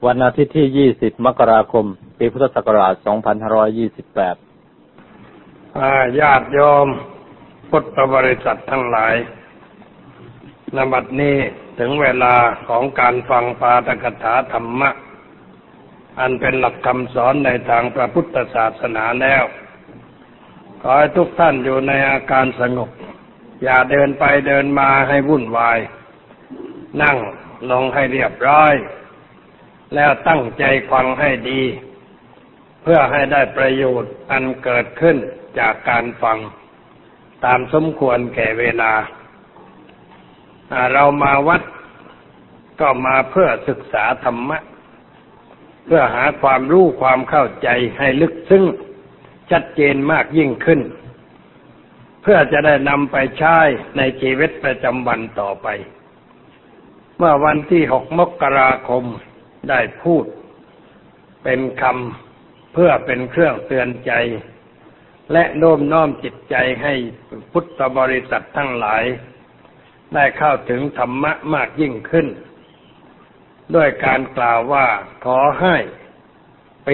วันอาทิตย์ที่ 20 มกราคม ปีพุทธศักราช 2528 ญาติโยมพุทธบริษัททั้งหลายณ บัดนี้ถึงเวลาของการฟังปาฐกถาธรรมะอันเป็นหลักคำสอนในทางพระพุทธศาสนาแล้วขอให้ทุกท่านอยู่ในอาการสงบอย่าเดินไปเดินมาให้วุ่นวายนั่งลงให้เรียบร้อยแล้วตั้งใจฟังให้ดีเพื่อให้ได้ประโยชน์อันเกิดขึ้นจากการฟังตามสมควรแก่เวลาเรามาวัดก็มาเพื่อศึกษาธรรมะเพื่อหาความรู้ความเข้าใจให้ลึกซึ้งชัดเจนมากยิ่งขึ้นเพื่อจะได้นำไปใช้ในชีวิตประจำวันต่อไปเมื่อวันที่ 6 มกราคมได้พูดเป็นคำเพื่อเป็นเครื่องเตือนใจและโน้มน้อมจิตใจให้พุทธบริษัททั้งหลายได้เข้าถึงธรรมะมากยิ่งขึ้นด้วยการกล่าวว่าขอให้ปี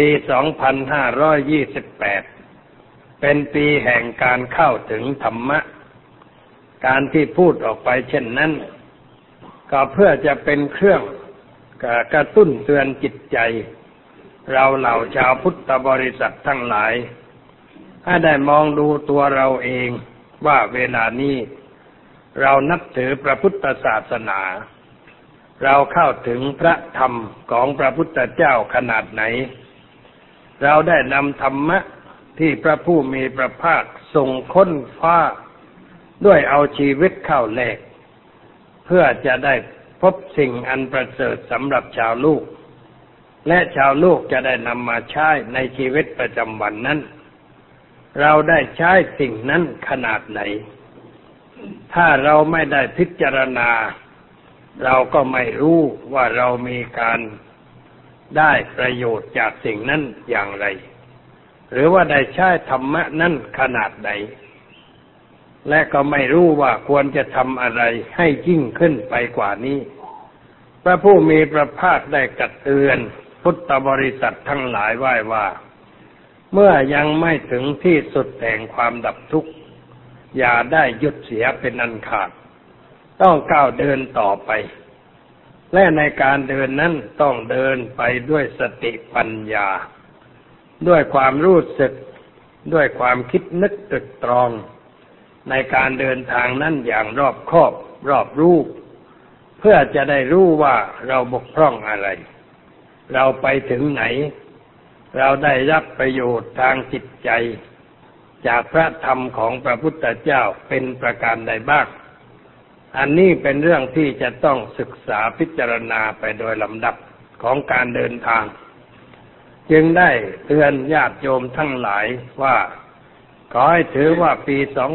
2528 เป็นปีแห่งการเข้าถึงธรรมะการที่พูดออกไปเช่นนั้นก็เพื่อจะเป็นเครื่องกระตุ้นเตือนจิตใจเราเหล่าชาวพุทธบริษัททั้งหลายให้ได้มองดูตัวเราเองว่าเวลานี้เรานับถือพระพุทธศาสนาเราเข้าถึงพระธรรมของพระพุทธเจ้าขนาดไหนเราได้นำธรรมะที่พระผู้มีพระภาคทรงค้นคว้าด้วยเอาชีวิตเข้าแลกเพื่อจะได้พบสิ่งอันประเสริฐสำหรับชาวโลกและชาวโลกจะได้นำมาใช้ในชีวิตประจำวันนั้นเราได้ใช้สิ่งนั้นขนาดไหนถ้าเราไม่ได้พิจารณาเราก็ไม่รู้ว่าเรามีการได้ประโยชน์จากสิ่งนั้นอย่างไรหรือว่าได้ใช้ธรรมะนั้นขนาดใดและก็ไม่รู้ว่าควรจะทำอะไรให้ยิ่งขึ้นไปกว่านี้พระผู้มีพระภาคได้ตรัสเตือนพุทธบริษัททั้งหลายไว้ว่าเมื่อยังไม่ถึงที่สุดแห่งความดับทุกข์อย่าได้หยุดเสียเป็นอันขาดต้องก้าวเดินต่อไปและในการเดินนั้นต้องเดินไปด้วยสติปัญญาด้วยความรู้สึกด้วยความคิดนึกตรึกตรองในการเดินทางนั้นอย่างรอบคอบรอบรู้เพื่อจะได้รู้ว่าเราบกพร่องอะไรเราไปถึงไหนเราได้รับประโยชน์ทางจิตใจจากพระธรรมของพระพุทธเจ้าเป็นประการใดบ้างอันนี้เป็นเรื่องที่จะต้องศึกษาพิจารณาไปโดยลำดับของการเดินทางจึงได้เตือนญาติโยมทั้งหลายว่าขอให้ถือว่าปี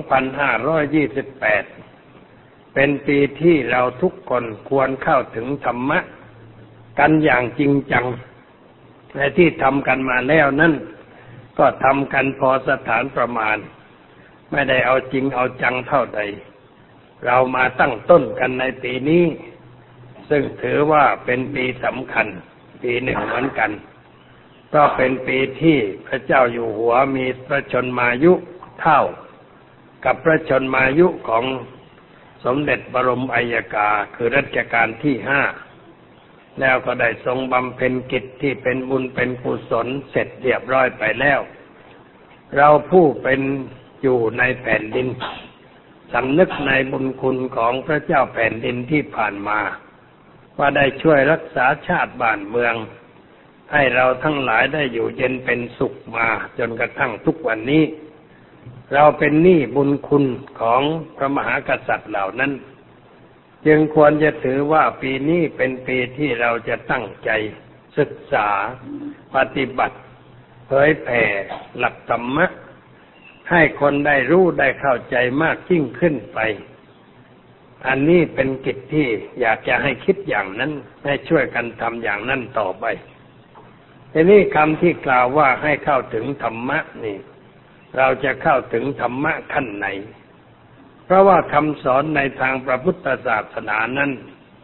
2528 เป็นปีที่เราทุกคนควรเข้าถึงธรรมะกันอย่างจริงจังและที่ทำกันมาแล้วนั่นก็ทำกันพอสถานประมาณไม่ได้เอาจริงเอาจังเท่าใดเรามาตั้งต้นกันในปีนี้ซึ่งถือว่าเป็นปีสำคัญปีหนึ่งเหมือนกันเพราะเป็นปีที่พระเจ้าอยู่หัวมีพระชนมายุเท่ากับพระชนมายุของสมเด็จบรมอัยกาคือรัชกาลที่ 5แล้วก็ได้ทรงบำเพ็ญกิจที่เป็นบุญเป็นกุศลเสร็จเรียบร้อยไปแล้วเราผู้เป็นอยู่ในแผ่นดินสำนึกในบุญคุณของพระเจ้าแผ่นดินที่ผ่านมาว่าได้ช่วยรักษาชาติบ้านเมืองให้เราทั้งหลายได้อยู่เย็นเป็นสุขมาจนกระทั่งทุกวันนี้เราเป็นหนี้บุญคุณของพระมหากษัตริย์เหล่านั้นจึงควรจะถือว่าปีนี้เป็นปีที่เราจะตั้งใจศึกษาปฏิบัติเผยแผ่หลักธรรมะให้คนได้รู้ได้เข้าใจมากยิ่งขึ้นไปอันนี้เป็นกิจที่อยากจะให้คิดอย่างนั้นให้ช่วยกันทำอย่างนั้นต่อไปทีนี้คำที่กล่าวว่าให้เข้าถึงธรรมะนี่เราจะเข้าถึงธรรมะขั้นไหนเพราะว่าคำสอนในทางพระพุทธศาสนานั้น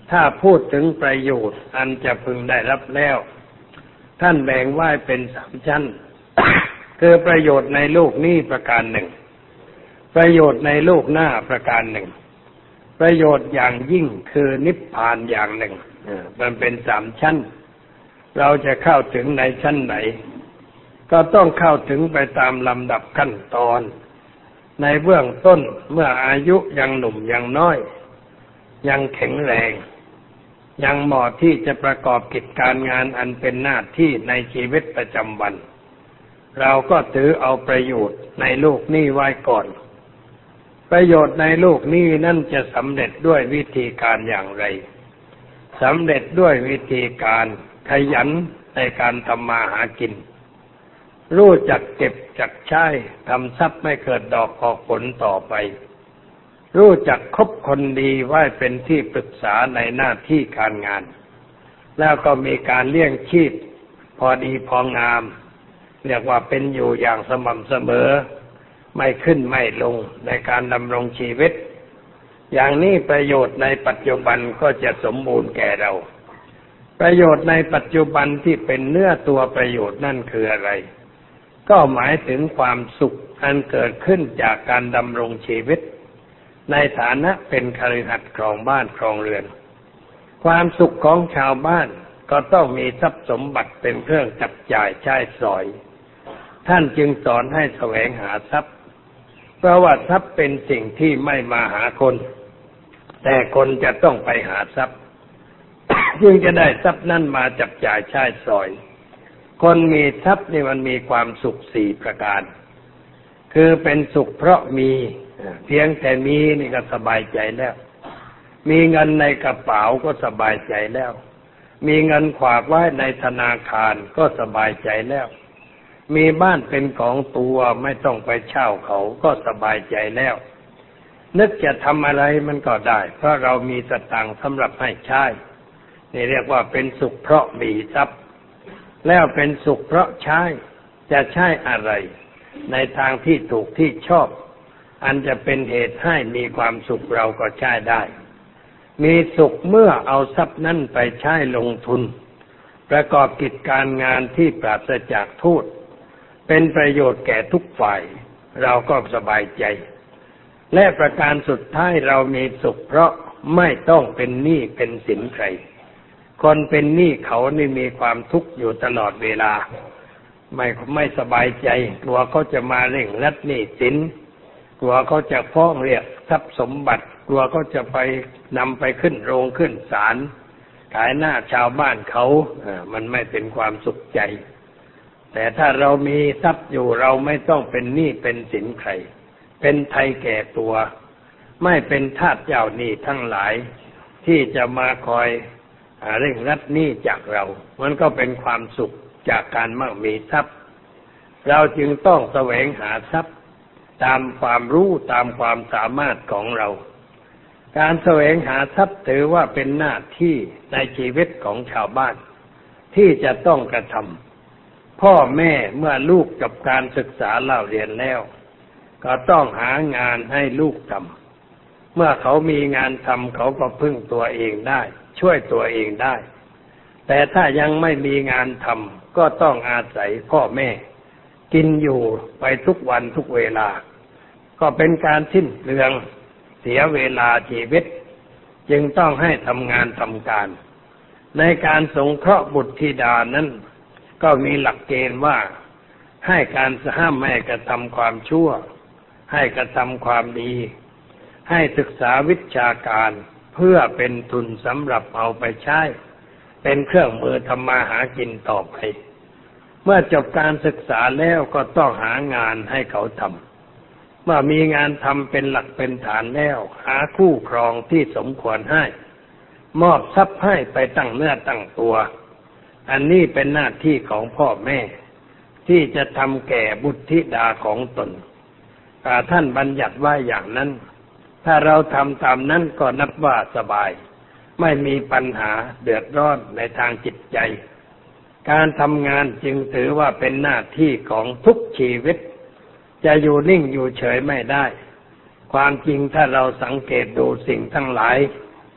ถ้าพูดถึงประโยชน์อันจะพึงได้รับแล้วท่านแบ่งไว้เป็น3 ชั้น คือประโยชน์ในโลกนี้ประการหนึ่งประโยชน์ในโลกหน้าประการหนึ่งประโยชน์อย่างยิ่งคือนิพพานอย่างหนึ่งมันเป็น3 ชั้นเราจะเข้าถึงในชั้นไหนก็ต้องเข้าถึงไปตามลำดับขั้นตอนในเบื้องต้นเมื่ออายุยังหนุ่มยังน้อยยังแข็งแรงยังเหมาะที่จะประกอบกิจการงานอันเป็นหน้าที่ในชีวิตประจำวันเราก็ถือเอาประโยชน์ในโลกนี้ไว้ก่อนประโยชน์ในโลกนี้นั่นจะสำเร็จด้วยวิธีการอย่างไรสำเร็จด้วยวิธีการขยันในการทำมาหากินรู้จักเก็บจักใช้ทำทรัพย์ไม่เกิดดอกออกผลต่อไปรู้จักคบคนดีไว้เป็นที่ปรึกษาในหน้าที่การงานแล้วก็มีการเลี้ยงชีพพอดีพองามเรียกว่าเป็นอยู่อย่างสม่ำเสมอไม่ขึ้นไม่ลงในการดำรงชีวิตอย่างนี้ประโยชน์ในปัจจุบันก็จะสมบูรณ์แก่เราประโยชน์ในปัจจุบันที่เป็นเนื้อตัวประโยชน์นั่นคืออะไรก็หมายถึงความสุขอันเกิดขึ้นจากการดำรงชีวิตในฐานะเป็นคฤหัสถ์ครองบ้านครองเรือนความสุขของชาวบ้านก็ต้องมีทรัพย์สมบัติเป็นเครื่องจับจ่ายใช้สอยท่านจึงสอนให้แสวงหาทรัพย์เพราะว่าทรัพย์เป็นสิ่งที่ไม่มาหาคนแต่คนจะต้องไปหาทรัพย์ จึงจะได้ทรัพย์นั้นมาจับจ่ายใช้สอยคนมีทรัพย์นี่มันมีความสุข4 ประการคือเป็นสุขเพราะมีเพียงแต่มีนี่ก็สบายใจแล้วมีเงินในกระเป๋าก็สบายใจแล้วมีเงินฝากไว้ในธนาคารก็สบายใจแล้วมีบ้านเป็นของตัวไม่ต้องไปเช่าเขาก็สบายใจแล้วนึกจะทำอะไรมันก็ได้เพราะเรามีสตางค์สำหรับให้ใช้นี่เรียกว่าเป็นสุขเพราะมีทรัพย์แล้วเป็นสุขเพราะใช้จะใช้อะไรในทางที่ถูกที่ชอบอันจะเป็นเหตุให้มีความสุขเราก็ใช้ได้มีสุขเมื่อเอาทรัพย์นั้นไปใช้ลงทุนประกอบกิจการงานที่ปราศจากโทษเป็นประโยชน์แก่ทุกฝ่ายเราก็สบายใจและประการสุดท้ายเรามีสุขเพราะไม่ต้องเป็นหนี้เป็นสินใครคนเป็นหนี้เขานี่มีความทุกข์อยู่ตลอดเวลาไม่สบายใจกลัวเขาจะมาเร่งรัดหนี้สินกลัวเขาจะฟ้องเรียกทรัพย์สมบัติกลัวเขาจะไปนำไปขึ้นโรงขึ้นศาลขายหน้าชาวบ้านเขามันไม่เป็นความสุขใจแต่ถ้าเรามีทรัพย์อยู่เราไม่ต้องเป็นหนี้เป็นสินใครเป็นไทยแก่ตัวไม่เป็นทาสเจ้าหนี้ทั้งหลายที่จะมาคอยเร่งรัดหนี้จากเรามันก็เป็นความสุขจากการมั่งมีทรัพย์เราจึงต้องแสวงหาทรัพย์ตามความรู้ตามความสามารถของเราการแสวงหาทรัพย์ถือว่าเป็นหน้าที่ในชีวิตของชาวบ้านที่จะต้องกระทำพ่อแม่เมื่อลูกจบการศึกษาเล่าเรียนแล้วก็ต้องหางานให้ลูกทำเมื่อเขามีงานทำเขาก็พึ่งตัวเองได้ช่วยตัวเองได้แต่ถ้ายังไม่มีงานทำก็ต้องอาศัยพ่อแม่กินอยู่ไปทุกวันทุกเวลาก็เป็นการสิ้นเปลืองเสียเวลาชีวิตจึงต้องให้ทำงานทำการในการสงเคราะห์บุตรธิดานั้นก็มีหลักเกณฑ์ว่าให้การห้ามไม่กระทำความชั่วให้กระทำความดีให้ศึกษาวิชาการเพื่อเป็นทุนสำหรับเอาไปใช้เป็นเครื่องมือทำมาหากินต่อไปเมื่อจบการศึกษาแล้วก็ต้องหางานให้เขาทำเมื่อมีงานทำเป็นหลักเป็นฐานแล้วหาคู่ครองที่สมควรให้มอบทรัพย์ให้ไปตั้งเนื้อตั้งตัวอันนี้เป็นหน้าที่ของพ่อแม่ที่จะทำแก่บุตรธิดาของตนท่านบัญญัติไว้อย่างนั้นถ้าเราทำตามนั้นก็นับว่าสบายไม่มีปัญหาเดือดร้อนในทางจิตใจการทำงานจึงถือว่าเป็นหน้าที่ของทุกชีวิตจะอยู่นิ่งอยู่เฉยไม่ได้ความจริงถ้าเราสังเกตดูสิ่งทั้งหลาย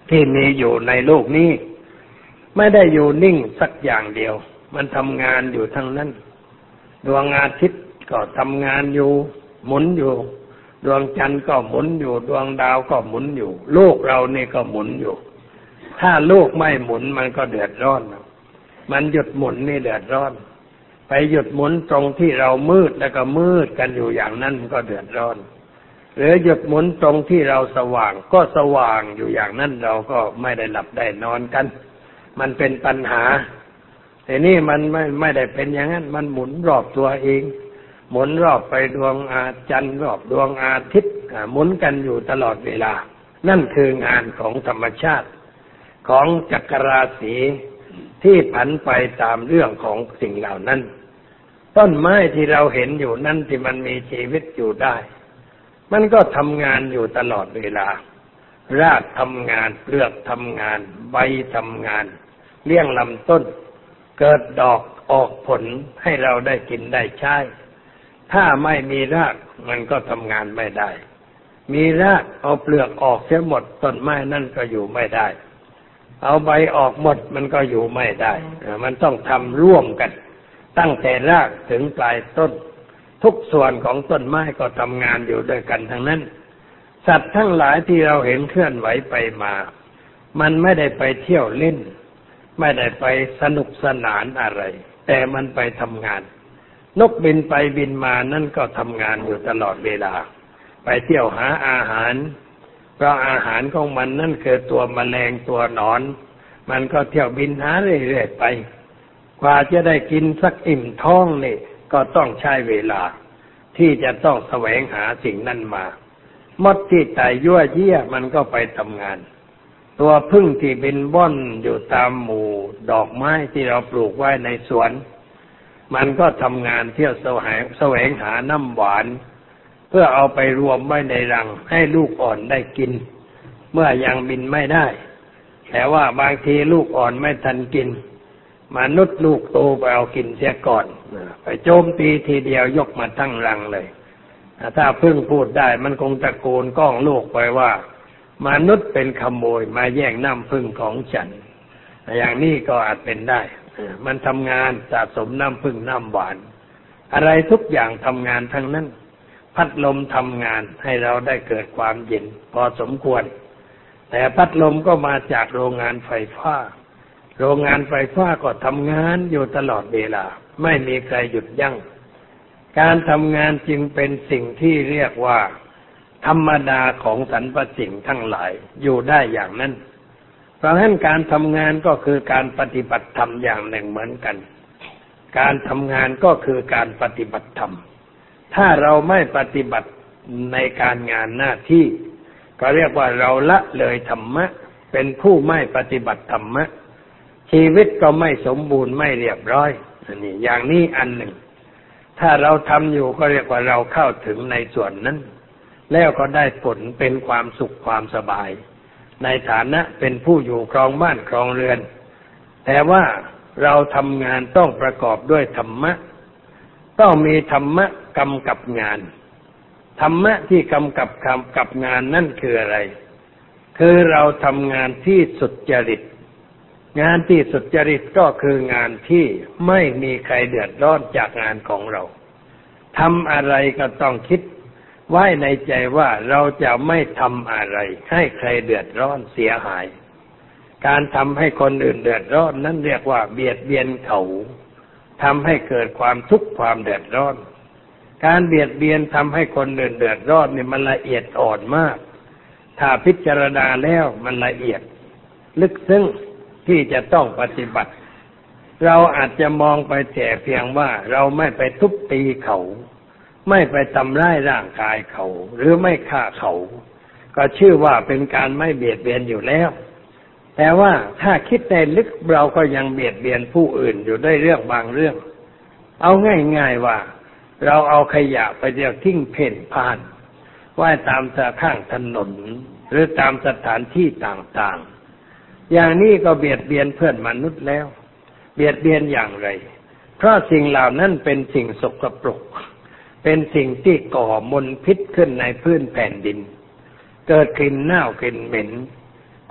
ที่มีอยู่ในโลกนี้ไม่ได้อยู่นิ่งสักอย่างเดียวมันทำงานอยู่ทั้งนั้นดวงอาทิตย์ก็ทำงานอยู่หมุนอยู่ดวงจันทร์ก็หมุนอยู่ดวงดาวก็หมุนอยู่โลกเรานี่ก็หมุนอยู่ถ้าโลกไม่หมุนมันก็เดือดร้อนมันหยุดหมุนนี่เดือดร้อนไปหยุดหมุนตรงที่เรามืดแล้วก็มืดกันอยู่อย่างนั้นก็เดือดร้อนหรือหยุดหมุนตรงที่เราสว่างก็สว่างอยู่อย่างนั้นเราก็ไม่ได้หลับได้นอนกันมันเป็นปัญหาแต่นี่มันไม่ได้เป็นอย่างนั้นมันหมุนรอบตัวเองหมุนรอบไปดวงอาจันทร์รอบดวงอาทิตย์หมุนกันอยู่ตลอดเวลานั่นคืองานของธรรมชาติของจักรราศีที่ผันไปตามเรื่องของสิ่งเหล่านั้นต้นไม้ที่เราเห็นอยู่นั่นที่มันมีชีวิตอยู่ได้มันก็ทำงานอยู่ตลอดเวลารากทำงานเปลือกทำงานใบทำงานเลี้ยงลำต้นเกิดดอกออกผลให้เราได้กินได้ใช้ถ้าไม่มีรากมันก็ทำงานไม่ได้มีรากเอาเปลือกออกเสียหมดต้นไม้นั่นก็อยู่ไม่ได้เอาใบออกหมดมันก็อยู่ไม่ได้มันต้องทำร่วมกันตั้งแต่รากถึงปลายต้นทุกส่วนของต้นไม้ก็ทำงานอยู่ด้วยกันทั้งนั้นสัตว์ทั้งหลายที่เราเห็นเคลื่อนไหวไปมามันไม่ได้ไปเที่ยวเล่นไม่ได้ไปสนุกสนานอะไรแต่มันไปทำงานนกบินไปบินมานั่นก็ทำงานอยู่ตลอดเวลาไปเที่ยวหาอาหารเพราะอาหารของมันนั่นคือตัวแมลงตัวหนอนมันก็เที่ยวบินหาเรื่อยๆไปกว่าจะได้กินสักอิ่มท้องนี่ก็ต้องใช้เวลาที่จะต้องแสวงหาสิ่งนั้นมามดที่ไต่ยั่วเยี่ยมันก็ไปทำงานตัวผึ้งที่บินว่อนอยู่ตามหมู่ดอกไม้ที่เราปลูกไว้ในสวนมันก็ทำงานเที่ยวแสวงหาน้ำหวานเพื่อเอาไปรวมไว้ในรังให้ลูกอ่อนได้กินเมื่อยังบินไม่ได้แต่ว่าบางทีลูกอ่อนไม่ทันกินมนุษย์ลูกโตไปเอากินเสียก่อนไปโจมตีทีเดียวยกมาทั้งรังเลยถ้าผึ้งพูดได้มันคงตะโกนก้องโลกไปว่ามนุษย์เป็นขโมยมาแย่งน้ำผึ้งของฉันอย่างนี้ก็อาจเป็นได้มันทำงานสะสมน้ำผึ้งน้ำหวานอะไรทุกอย่างทำงานทั้งนั้นพัดลมทำงานให้เราได้เกิดความเย็นพอสมควรแต่พัดลมก็มาจากโรงงานไฟฟ้าโรงงานไฟฟ้าก็ทำงานอยู่ตลอดเวลาไม่มีใครหยุดยั้งการทำงานจึงเป็นสิ่งที่เรียกว่าธรรมดาของสรรพสิ่งทั้งหลายอยู่ได้อย่างนั้นเพราะฉะนั้นการทำงานก็คือการปฏิบัติธรรมอย่างหนึ่งเหมือนกันการทำงานก็คือการปฏิบัติธรรมถ้าเราไม่ปฏิบัติในการงานหน้าที่ก็เรียกว่าเราละเลยธรรมะเป็นผู้ไม่ปฏิบัติธรรมะชีวิตก็ไม่สมบูรณ์ไม่เรียบร้อยนี่อย่างนี้อันหนึ่งถ้าเราทำอยู่ก็เรียกว่าเราเข้าถึงในส่วนนั้นแล้วก็ได้ผลเป็นความสุขความสบายในฐานะเป็นผู้อยู่ครองบ้านครองเรือนแต่ว่าเราทำงานต้องประกอบด้วยธรรมะต้องมีธรรมะกำกับงานธรรมะที่กำกับงานนั่นคืออะไรคือเราทำงานที่สุจริตงานที่สุจริตก็คืองานที่ไม่มีใครเดือดร้อนจากงานของเราทำอะไรก็ต้องคิดไว้ในใจว่าเราจะไม่ทำอะไรให้ใครเดือดร้อนเสียหายการทำให้คนอื่นเดือดร้อนนั้นเรียกว่าเบียดเบียนเขาทำให้เกิดความทุกข์ความเดือดร้อนการเบียดเบียนทำให้คนอื่นเดือดร้อนนี่มันละเอียดอ่อนมากถ้าพิจารณาแล้วมันละเอียดลึกซึ้งที่จะต้องปฏิบัติเราอาจจะมองไปแต่เพียงว่าเราไม่ไปทุบตีเขาไม่ไปทำร้ายร่างกายเขาหรือไม่ฆ่าเขาก็ชื่อว่าเป็นการไม่เบียดเบียนอยู่แล้วแต่ว่าถ้าคิดในลึกเราก็ยังเบียดเบียนผู้อื่นอยู่ด้วยเรื่องบางเรื่องเอาง่ายๆว่าเราเอาขยะไปเดี่ยวทิ้งเพ่นพ่านไว้ตามข้างถนนหรือตามสถานที่ต่างๆอย่างนี้ก็เบียดเบียนเพื่อนมนุษย์แล้วเบียดเบียนอย่างไรเพราะสิ่งเหล่านั้นเป็นสิ่งสกปรกเป็นสิ่งที่ก่อมลพิษขึ้นในพื้นแผ่นดินเกิดกลิ่นเน่ากลิ่นเหม็น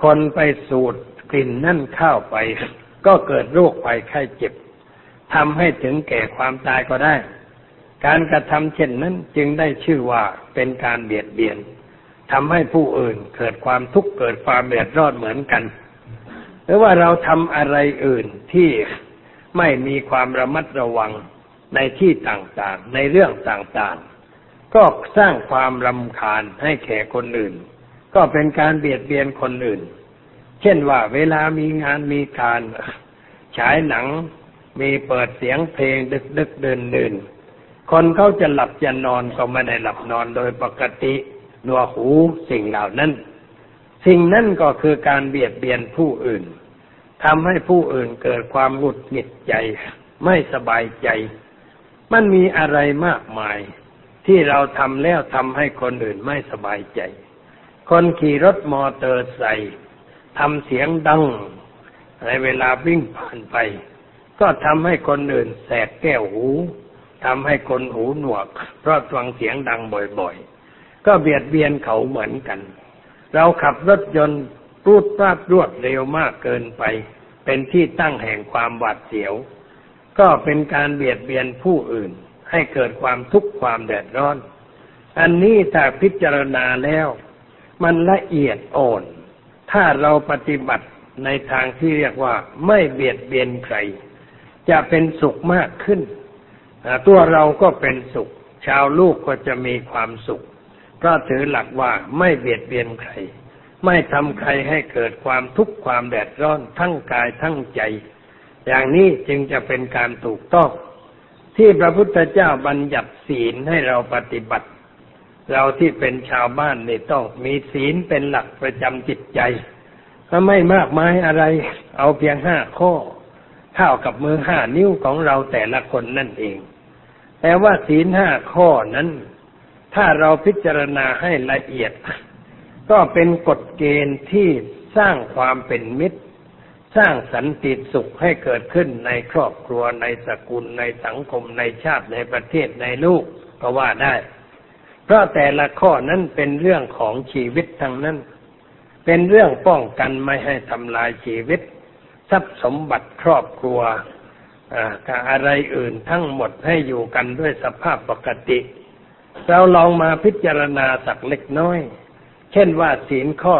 คนไปสูดกลิ่นนั่นเข้าไปก็เกิดโรคภัยไข้เจ็บทำให้ถึงแก่ความตายก็ได้การกระทำเช่นนั้นจึงได้ชื่อว่าเป็นการเบียดเบียนทำให้ผู้อื่นเกิดความทุกข์เกิดความเดือดร้อนเหมือนกันหรือว่าเราทำอะไรอื่นที่ไม่มีความระมัดระวังในที่ต่างๆในเรื่องต่างๆก็สร้างความรำคาญให้แก่คนอื่นก็เป็นการเบียดเบียนคนอื่นเช่นว่าเวลามีงานมีการฉายหนังมีเปิดเสียงเพลงดึกๆดื่นๆคนเขาจะหลับจะนอนก็ไม่ได้หลับนอนโดยปกติหนวกหูสิ่งเหล่านั้นสิ่งนั้นก็คือการเบียดเบียนผู้อื่นทำให้ผู้อื่นเกิดความหงุดหงิดใจไม่สบายใจมันมีอะไรมากมายที่เราทำแล้วทำให้คนอื่นไม่สบายใจคนขี่รถมอเตอร์ไซค์ทำเสียงดังในเวลาวิ่งผ่านไปก็ทำให้คนอื่นแสบแก้วหูทำให้คนหูหนวกเพราะฟังเสียงดังบ่อยๆก็เบียดเบียนเขาเหมือนกันเราขับรถยนต์รูดปราดรวดเร็วมากเกินไปเป็นที่ตั้งแห่งความหวาดเสียวก็เป็นการเบียดเบียนผู้อื่นให้เกิดความทุกข์ความเดือดร้อนอันนี้ถ้าพิจารณาแล้วมันละเอียดอ่อนถ้าเราปฏิบัติในทางที่เรียกว่าไม่เบียดเบียนใครจะเป็นสุขมากขึ้นตัวเราก็เป็นสุขชาวลูกก็จะมีความสุขเพราะถือหลักว่าไม่เบียดเบียนใครไม่ทำใครให้เกิดความทุกข์ความแดดร้อนทั้งกายทั้งใจอย่างนี้จึงจะเป็นการถูกต้องที่พระพุทธเจ้าบัญญัติศีลให้เราปฏิบัติเราที่เป็นชาวบ้านนี่ต้องมีศีลเป็นหลักประจำจิตใจก็ไม่มากมายอะไรเอาเพียง5 ข้อเท่ากับมือ5 นิ้วของเราแต่ละคนนั่นเองแต่ว่าศีล5 ข้อนั้นถ้าเราพิจารณาให้ละเอียดก็เป็นกฎเกณฑ์ที่สร้างความเป็นมิตรสร้างสันติสุขให้เกิดขึ้นในครอบครัวในสกุลในสังคมในชาติในประเทศในโลกก็ว่าได้เพราะแต่ละข้อนั้นเป็นเรื่องของชีวิตทั้งนั้นเป็นเรื่องป้องกันไม่ให้ทำลายชีวิตทรัพย์สมบัติครอบครัวกับอะไรอื่นทั้งหมดให้อยู่กันด้วยสภาพปกติเราลองมาพิจารณาสักเล็กน้อยเช่นว่าศีลข้อ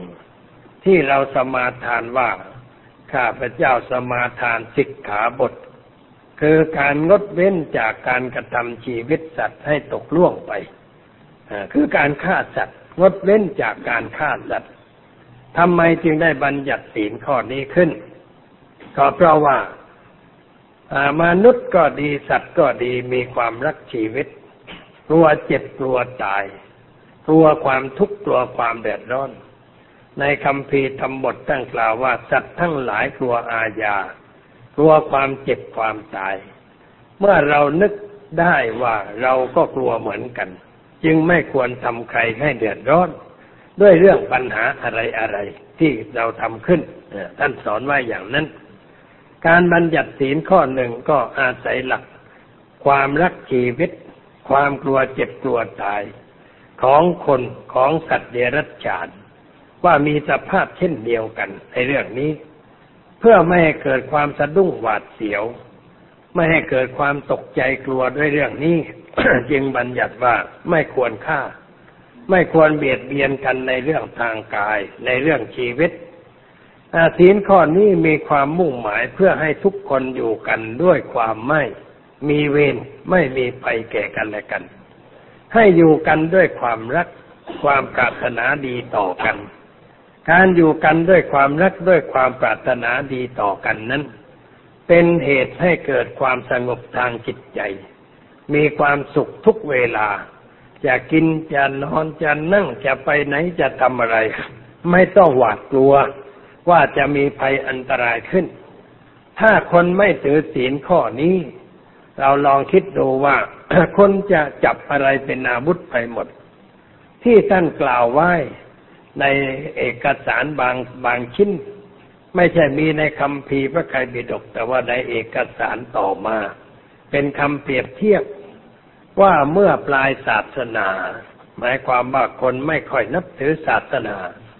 1ที่เราสมาทานว่าข้าพเจ้าสมาทานสิกขาบทคือการงดเว้นจากการกระทำชีวิตสัตว์ให้ตกล่วงไปคือการฆ่าสัตว์งดเว้นจากการฆ่าสัตว์ทำไมจึงได้บัญญัติศีลข้อนี้ขึ้นก็เพราะว่ามนุษย์ก็ดีสัตว์ก็ดีมีความรักชีวิตกลัวเจ็บกลัวตายกลัวความทุกข์กลัวความเดือดร้อนในคัมภีร์ธรรมบทตั้งกล่าวว่าสัตว์ทั้งหลายกลัวอาญากลัวความเจ็บความตายเมื่อเรานึกได้ว่าเราก็กลัวเหมือนกันจึงไม่ควรทำใครให้เดือดร้อนด้วยเรื่องปัญหาอะไรๆที่เราทำขึ้นท่านสอนไว้อย่างนั้นการบัญญัติศีลข้อ 1ก็อาศัยหลักความรักชีวิตความกลัวเจ็บกลัวตายของคนของสัตว์เดรัจฉานว่ามีสภาพเช่นเดียวกันในเรื่องนี้เพื่อไม่ให้เกิดความสะดุ้งหวาดเสียวไม่ให้เกิดความตกใจกลัวด้วยเรื่องนี้ จึงบัญญัติว่าไม่ควรฆ่าไม่ควรเบียดเบียนกันในเรื่องทางกายในเรื่องชีวิตศีลข้อนี้มีความมุ่งหมายเพื่อให้ทุกคนอยู่กันด้วยความไม่มีเวรไม่มีภัยแก่กันและกันให้อยู่กันด้วยความรักความปรารถนาดีต่อกันการอยู่กันด้วยความรักด้วยความปรารถนาดีต่อกันนั้นเป็นเหตุให้เกิดความสงบทางจิตใจมีความสุขทุกเวลาจะกินจะนอนจะนั่งจะไปไหนจะทำอะไรไม่ต้องหวาดกลัวว่าจะมีภัยอันตรายขึ้นถ้าคนไม่ถือศีลข้อนี้เราลองคิดดูว่า คนจะจับอะไรเป็นอาวุธไปหมดที่ท่านกล่าวไว้ในเอกสารบางชิ้นไม่ใช่มีในคัมภีร์พระไตรปิฎกแต่ว่าในเอกสารต่อมาเป็นคำเปรียบเทียบว่าเมื่อปลายศาสนาหมายความว่าคนไม่ค่อยนับถือศาสนา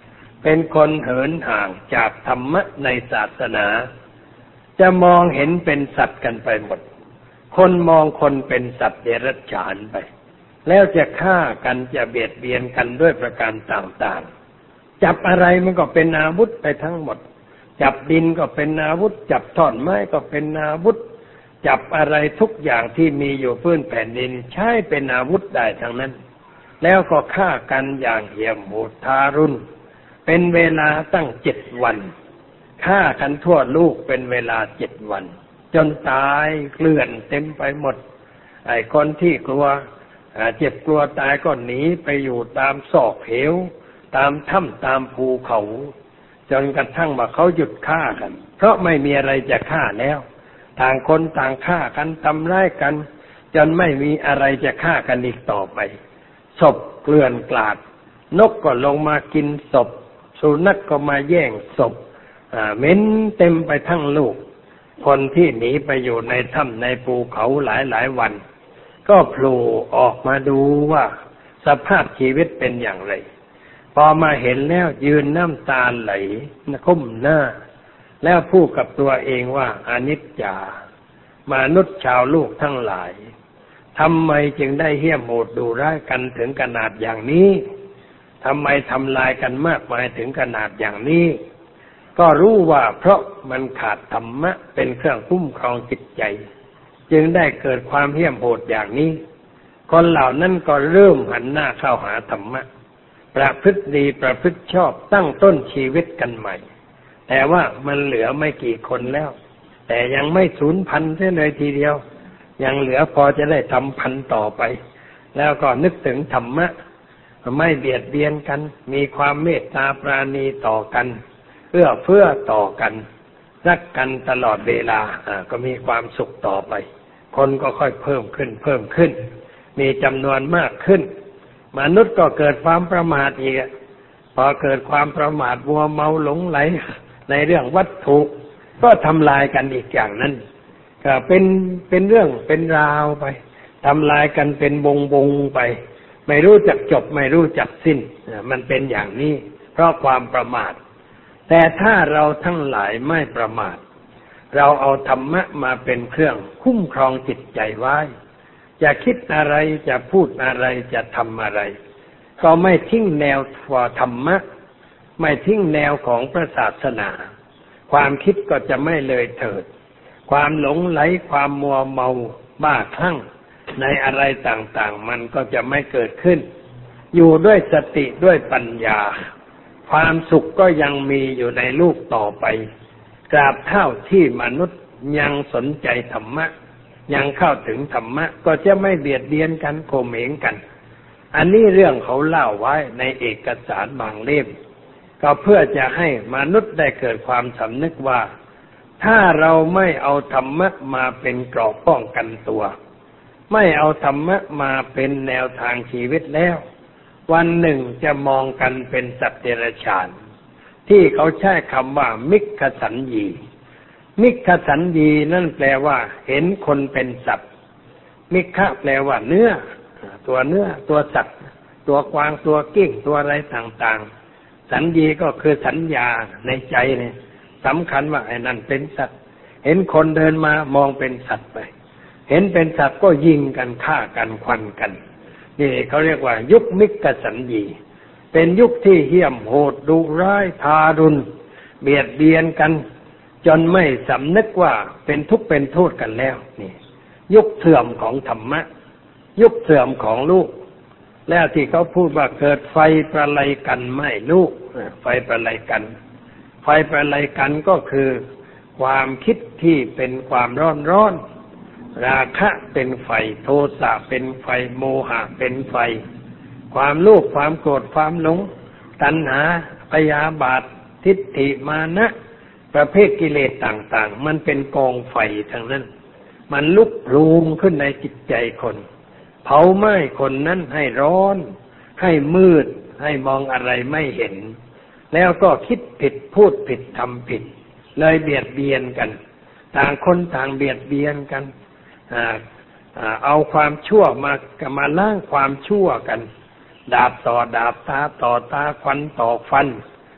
เป็นคนเหินห่างจากธรรมะในศาสนาจะมองเห็นเป็นสัตว์กันไปหมดคนมองคนเป็นสัตว์เดรัจฉานไปแล้วจะฆ่ากันจะเบียดเบียนกันด้วยประการต่างๆจับอะไรมันก็เป็นอาวุธไปทั้งหมดจับดินก็เป็นอาวุธจับท่อนไม้ก็เป็นอาวุธจับอะไรทุกอย่างที่มีอยู่พื้นแผ่นดินใช้เป็นอาวุธได้ทั้งนั้นแล้วก็ฆ่ากันอย่างเหี้ยมโหดทารุณเป็นเวลาตั้ง7 วันฆ่ากันทั่วโลกเป็นเวลา7 วันจนตายเกลื่อนเต็มไปหมดไอ้คนที่กลัวเจ็บกลัวตายก็หนีไปอยู่ตามซอกเหวตามถ้ำตามภูเขาจนกระทั่งว่าเขาหยุดฆ่ากันเพราะไม่มีอะไรจะฆ่าแล้วต่างคนต่างฆ่ากันทำร้ายกันจนไม่มีอะไรจะฆ่ากันอีกต่อไปศพเกลื่อนกลาดนกก็ลงมากินศพสุนัขก็มาแย่งศพเหม็นเต็มไปทั้งโลกคนที่หนีไปอยู่ในถ้ำในภูเขาหลายวันก็โผล่ออกมาดูว่าสภาพชีวิตเป็นอย่างไรพอมาเห็นแล้วยืนน้ำตาไหลก้มหน้าแล้วพูดกับตัวเองว่าอนิจจามนุษย์ชาวโลกทั้งหลายทำไมจึงได้เหี้ยมโหดดุร้ายกันถึงขนาดอย่างนี้ทำไมทำลายกันมากมายถึงขนาดอย่างนี้ก็รู้ว่าเพราะมันขาดธรรมะเป็นเครื่องคุ้มครองจิตใจจึงได้เกิดความเหี้ยมโหดอย่างนี้คนเหล่านั้นก็เริ่มหันหน้าเข้าหาธรรมะประพฤติดีประพฤติชอบตั้งต้นชีวิตกันใหม่แต่ว่ามันเหลือไม่กี่คนแล้วแต่ยังไม่สูญพันธุ์เสียเลยทีเดียวยังเหลือพอจะได้ทำพันธุ์ต่อไปแล้วก็นึกถึงธรรมะไม่เบียดเบียนกันมีความเมตตาปราณีต่อกันเอื้อเฟื้อต่อกันรักกันตลอดเวลาก็มีความสุขต่อไปคนก็ค่อยเพิ่มขึ้นมีจำนวนมากขึ้นมนุษย์ก็เกิดความประมาทอีกพอเกิดความประมาทมัวเมาหลงไหลในเรื่องวัตถุก็ทำลายกันอีกอย่างนั้นก็เป็นเรื่องเป็นราวไปทำลายกันเป็นวงไปไม่รู้จักจบไม่รู้จักสิ้นมันเป็นอย่างนี้เพราะความประมาทแต่ถ้าเราทั้งหลายไม่ประมาทเราเอาธรรมะมาเป็นเครื่องคุ้มครองจิตใจไว้จะคิดอะไรจะพูดอะไรจะทำอะไรก็ไม่ทิ้งแนวธรรมะไม่ทิ้งแนวของพระศาสนาความคิดก็จะไม่เลยเถิดความหลงไหลความมัวเมาบ้าคลั่งในอะไรต่างๆมันก็จะไม่เกิดขึ้นอยู่ด้วยสติด้วยปัญญาความสุขก็ยังมีอยู่ในโลกต่อไปตราบเท่าที่มนุษย์ยังสนใจธรรมะยังเข้าถึงธรรมะก็จะไม่เบียดเบียนกันโกเหงกันอันนี้เรื่องเขาเล่าไว้ในเอกสารบางเล่มก็เพื่อจะให้มนุษย์ได้เกิดความสำนึกว่าถ้าเราไม่เอาธรรมะมาเป็นเกราะป้องกันตัวไม่เอาธรรมะมาเป็นแนวทางชีวิตแล้ววันหนึ่งจะมองกันเป็นสัตว์เดรัจฉานที่เขาใช้คำว่ามิคสัญญีมิคสัญญีนั่นแปลว่าเห็นคนเป็นสัตว์มิคะแปลว่าเนื้อตัวสัตว์ตัวกวางตัวกิ้งตัวอะไรต่างๆสัญญีก็คือสัญญาในใจเนี่ยสำคัญว่าไอ้นั่นเป็นสัตว์เห็นคนเดินมามองเป็นสัตว์ไปเห็นเป็นสัตว์ก็ยิงกันฆ่ากันควันกันนี่เขาเรียกว่ายุคมิคสัญญีเป็นยุคที่เหี้ยมโหดดุร้ายทารุณเบียดเบียนกันจนไม่สำนึกว่าเป็นทุกข์เป็นโทษกันแล้วนี่ยุคเสื่อมของธรรมะยุคเสื่อมของลูกแล้วที่เขาพูดว่าเกิดไฟประไลกันไม่ลูกไฟประไลกันก็คือความคิดที่เป็นความร้อนราคะเป็นไฟโทสะเป็นไฟโมหะเป็นไฟความโลภความโกรธความหลงตัณหาพยาบาททิฏฐิมานะประเภทกิเลสต่างๆมันเป็นกองไฟทั้งนั้นมันลุกโผล่ขึ้นในจิตใจคนเผาไหม้คนนั้นให้ร้อนให้มืดให้มองอะไรไม่เห็นแล้วก็คิดผิดพูดผิดทำผิดเลยเบียดเบียนกันต่างคนต่างเบียดเบียนกันเอาความชั่วมาล้างความชั่วกันดาบต่อดาบตาต่อตาฟันต่อฟัน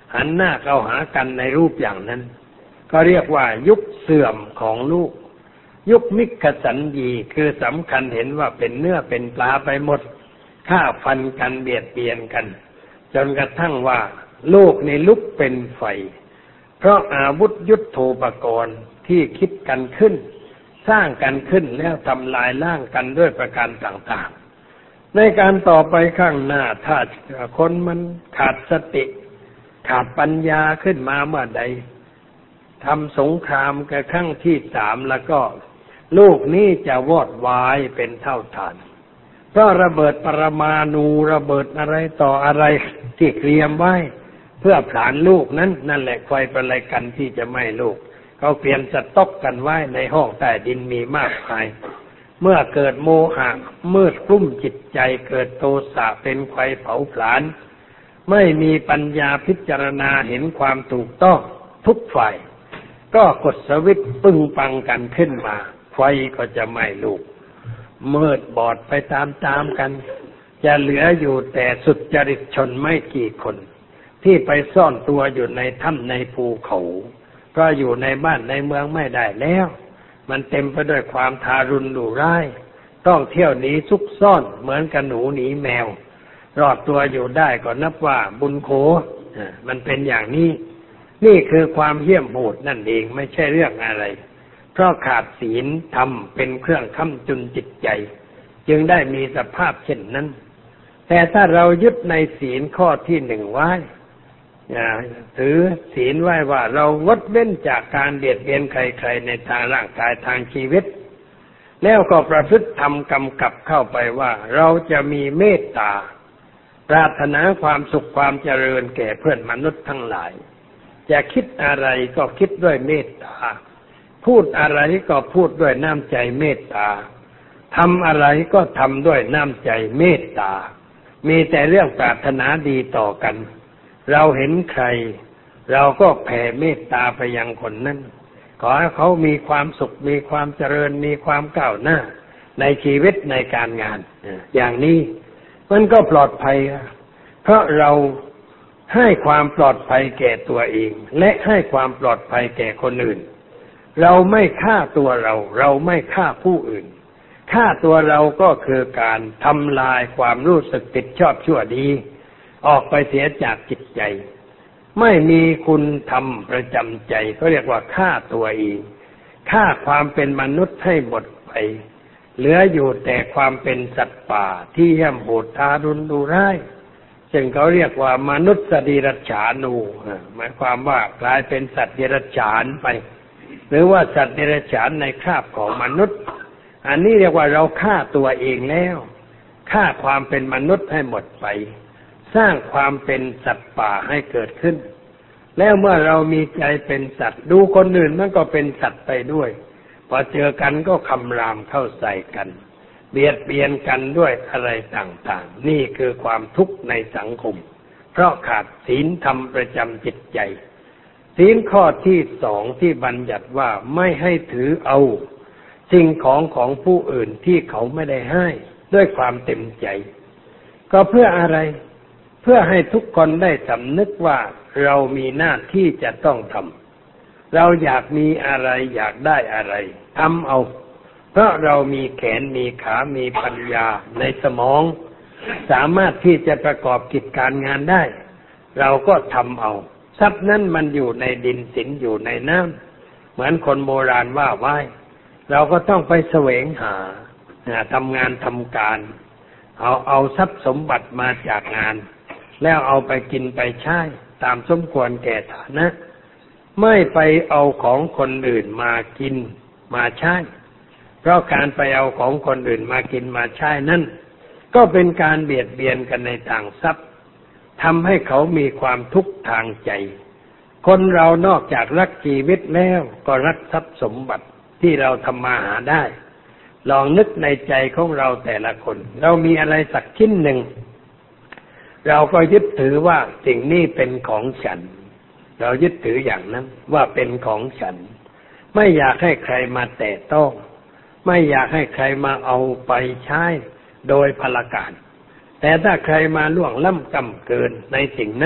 หันหน้าเข้าหากันในรูปอย่างนั้นก็เรียกว่ายุคเสื่อมของลูกยุคมิคสัญญีคือสำคัญเห็นว่าเป็นเนื้อเป็นปลาไปหมดฆ่าฟันกันเบียดเบียนกันจนกระทั่งว่าโลกในลุกเป็นไฟเพราะอาวุธยุทโธปกรณ์ที่คิดกันขึ้นสร้างกันขึ้นแล้วทำลายล้างกันด้วยประการต่างๆในการต่อไปข้างหน้าถ้าคนมันขาดสติขาดปัญญาขึ้นมาเมื่อใดทำสงครามกันครั้งที่3แล้วก็โลกนี้จะวอดวายเป็นเท่าฐานเพราะระเบิดปรมาณูระเบิดอะไรต่ออะไรที่เตรียมไว้เพื่อผลาญลูกนั้นนั่นแหละไฟประไลกันที่จะไหม้ลูกเขาเตรียมสต๊อกกันไว้ในห้องใต้ดินมีมากมายเมื่อเกิดโมหะมืดคลุ้มจิตใจเกิดโทสะเป็นไฟเผาผลาญไม่มีปัญญาพิจารณาเห็นความถูกต้องทุกฝ่ายก็กดสวิตช์ปึ้งปังกันขึ้นมาไฟก็จะไหม้ลูกมืดบอดไปตามๆกันจะเหลืออยู่แต่สุจริตชนไม่กี่คนที่ไปซ่อนตัวอยู่ในถ้ำในภูเขาเพราะอยู่ในบ้านในเมืองไม่ได้แล้วมันเต็มไปด้วยความทารุณดุร้ายต้องเที่ยวหนีซุกซ่อนเหมือนกับหนูหนีแมวรอดตัวอยู่ได้ก็นับว่าบุญโขมันเป็นอย่างนี้นี่คือความเหี้ยมโหดนั่นเองไม่ใช่เรื่องอะไรเพราะขาดศีลธรรมเป็นเครื่องค้ำจุนจิตใจจึงได้มีสภาพเช่นนั้นแต่ถ้าเรายึดในศีลข้อที่1ไว้ถือศีลไว้ว่าเรางดเว้นจากการเบียดเบียนใครๆในทางร่างกายทางชีวิตแล้วก็ประพฤติธรรมกำกับเข้าไปว่าเราจะมีเมตตาปรารถนาความสุขความเจริญแก่เพื่อนมนุษย์ทั้งหลายจะคิดอะไรก็คิดด้วยเมตตาพูดอะไรก็พูดด้วยน้ำใจเมตตาทำอะไรก็ทำด้วยน้ำใจเมตตามีแต่เรื่องปรารถนาดีต่อกันเราเห็นใครเราก็แผ่เมตตาไปยังคนนั้นขอให้เขามีความสุขมีความเจริญมีความก้าวหน้าในชีวิตในการงานอย่างนี้มันก็ปลอดภัยเพราะเราให้ความปลอดภัยแก่ตัวเองและให้ความปลอดภัยแก่คนอื่นเราไม่ฆ่าตัวเราไม่ฆ่าผู้อื่นฆ่าตัวเราก็คือการทำลายความรู้สึกผิดชอบชั่วดีออกไปเสียจากจิตใจไม่มีคุณธรรมประจำใจก็เรียกว่าฆ่าตัวเองฆ่าความเป็นมนุษย์ให้หมดไปเหลืออยู่แต่ความเป็นสัตว์ป่าที่เหี้ยมโหดทารุณดุร้ายซึ่งเขาเรียกว่ามนุษย์เดรัจฉานูหมายความว่ากลายเป็นสัตว์เดรัจฉานไปหรือว่าสัตว์เดรัจฉานในคราบของมนุษย์อันนี้เรียกว่าเราฆ่าตัวเองแล้วฆ่าความเป็นมนุษย์ให้หมดไปสร้างความเป็นสัตว์ป่าให้เกิดขึ้นแล้วเมื่อเรามีใจเป็นสัตว์ดูคนอื่นมันก็เป็นสัตว์ไปด้วยพอเจอกันก็คำรามเข้าใส่กันเบียดเบียนกันด้วยอะไรต่างๆนี่คือความทุกข์ในสังคมเพราะขาดศีลธรรมประจำจิตใจศีลข้อที่2ที่บัญญัติว่าไม่ให้ถือเอาสิ่งของผู้อื่นที่เขาไม่ได้ให้ด้วยความเต็มใจก็เพื่ออะไรเพื่อให้ทุกคนได้สำนึกว่าเรามีหน้าที่จะต้องทำเราอยากมีอะไรอยากได้อะไรทำเอาเพราะเรามีแขนมีขามีปัญญาในสมองสามารถที่จะประกอบกิจการงานได้เราก็ทำเอาทรัพย์นั้นมันอยู่ในดินสินอยู่ในน้ำเหมือนคนโบราณว่าไว้เราก็ต้องไปแสวงหาทำงานทำการเอาทรัพย์สมบัติมาจากงานแล้วเอาไปกินไปใช้ตามสมควรแก่ฐานะไม่ไปเอาของคนอื่นมากินมาใช้เพราะการไปเอาของคนอื่นมากินมาใช้นั่นก็เป็นการเบียดเบียนกันในทางทรัพย์ทำให้เขามีความทุกข์ทางใจคนเรานอกจากรักชีวิตแล้วก็รักทรัพย์สมบัติที่เราทำมาหาได้ลองนึกในใจของเราแต่ละคนเรามีอะไรสักชิ้นหนึ่งเราก็ยึดถือว่าสิ่งนี้เป็นของฉันเรายึดถืออย่างนั้นว่าเป็นของฉันไม่อยากให้ใครมาแตะต้องไม่อยากให้ใครมาเอาไปใช้โดยพลการแต่ถ้าใครมาล่วงล้ำกำเกินในสิ่งนั้น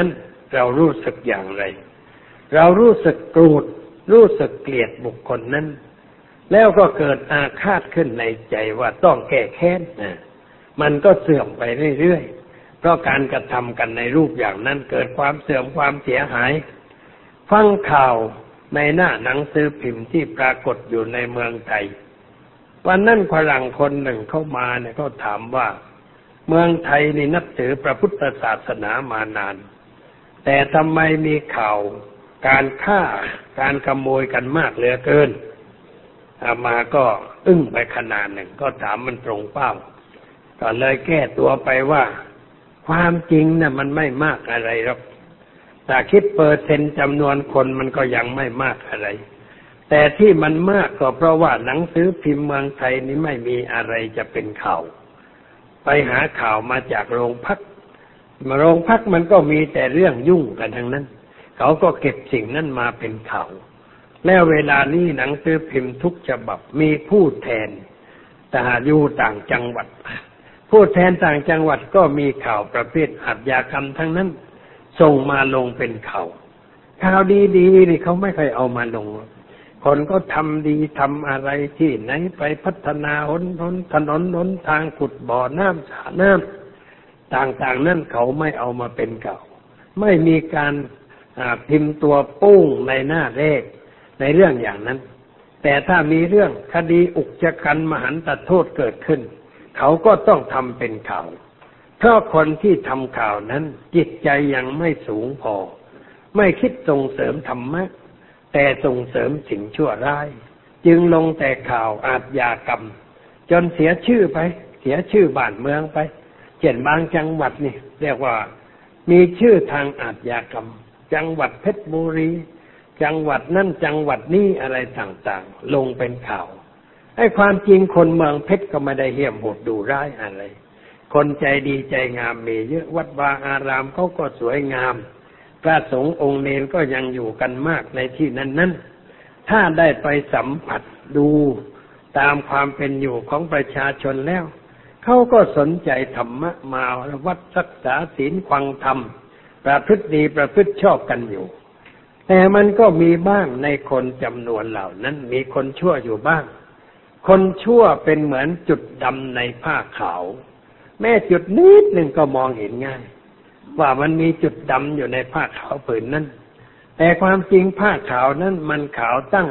เรารู้สึกอย่างไรเรารู้สึกโกรธรู้สึกเกลียดบุคคลนั้นแล้วก็เกิดอาฆาตขึ้นในใจว่าต้องแก้แค้นมันก็เสื่อมไปเรื่อยๆเพราะการกระทำกันในรูปอย่างนั้นเกิดความเสื่อมความเสียหายฟังข่าวในหน้าหนังสือพิมพ์ที่ปรากฏอยู่ในเมืองไทยวันนั้นฝรั่งคนหนึ่งเข้ามาเนี่ยเขาถามว่าเมืองไทยนี่นับถือพระพุทธศาสนามานานแต่ทำไมมีข่าวการฆ่าการขโมยกันมากเหลือเกินอามาก็อึ้งไปขนาดหนึ่งก็ถามมันตรงเป้าก็เลยแก้ตัวไปว่าความจริงน่ะมันไม่มากอะไรหรอกถ้าคิดเปอร์เซ็นต์จำนวนคนมันก็ยังไม่มากอะไรแต่ที่มันมากก็เพราะว่าหนังสือพิมพ์เมืองไทยนี้ไม่มีอะไรจะเป็นข่าวไปหาข่าวมาจากโรงพักมันก็มีแต่เรื่องยุ่งกันทั้งนั้นเขาก็เก็บสิ่งนั้นมาเป็นข่าวแล้วเวลานี้หนังสือพิมพ์ทุกฉบับมีผู้แทนแต่อยู่ต่างจังหวัดผู้แทนต่างจังหวัดก็มีข่าวประเภทอาชญากรรมทั้งนั้นส่งมาลงเป็นข่าวดีๆนี่เขาไม่เคยเอามาลงคนก็ทำดีทำอะไรที่ไหนไปพัฒนาถนนหนทางขุดบ่อน้ำสระน้ำต่างๆนั่นเขาไม่เอามาเป็นข่าวไม่มีการพิมพ์ตัวปุ้งในหน้าแรกในเรื่องอย่างนั้นแต่ถ้ามีเรื่องคดีอุกชะกันมหันตโทษเกิดขึ้นเขาก็ต้องทำเป็นข่าวเพราะคนที่ทำข่าวนั้นจิตใจยังไม่สูงพอไม่คิดส่งเสริมธรรมะแต่ส่งเสริมสิ่งชั่วร้ายจึงลงแต่ข่าวอาชญากรรมจนเสียชื่อไปเสียชื่อบ้านเมืองไปเช่นบางจังหวัดนี่เรียกว่ามีชื่อทางอาชญากรรมจังหวัดเพชรบุรีจังหวัดนั่นจังหวัดนี้อะไรต่างๆลงเป็นข่าวไอ้ความจริงคนเมืองเพชรก็ไม่ได้เหี้ยมโหดดุร้ายอะไรคนใจดีใจงามมีเยอะวัดวาอารามเขาก็สวยงามพระสงฆ์องค์เนรก็ยังอยู่กันมากในที่นั้นถ้าได้ไปสัมผัสดูตามความเป็นอยู่ของประชาชนแล้วเขาก็สนใจธรรมะมาวัดรักษาศีลฟังธรรมประพฤติดีประพฤติชอบกันอยู่แต่มันก็มีบ้างในคนจำนวนเหล่านั้นมีคนชั่วอยู่บ้างคนชั่วเป็นเหมือนจุดดำในผ้าขาวแม้จุดนิดหนึ่งก็มองเห็นง่ายว่ามันมีจุดดำอยู่ในผ้าขาวผืนนั้นแต่ความจริงผ้าขาวนั้นมันขาวตั้ง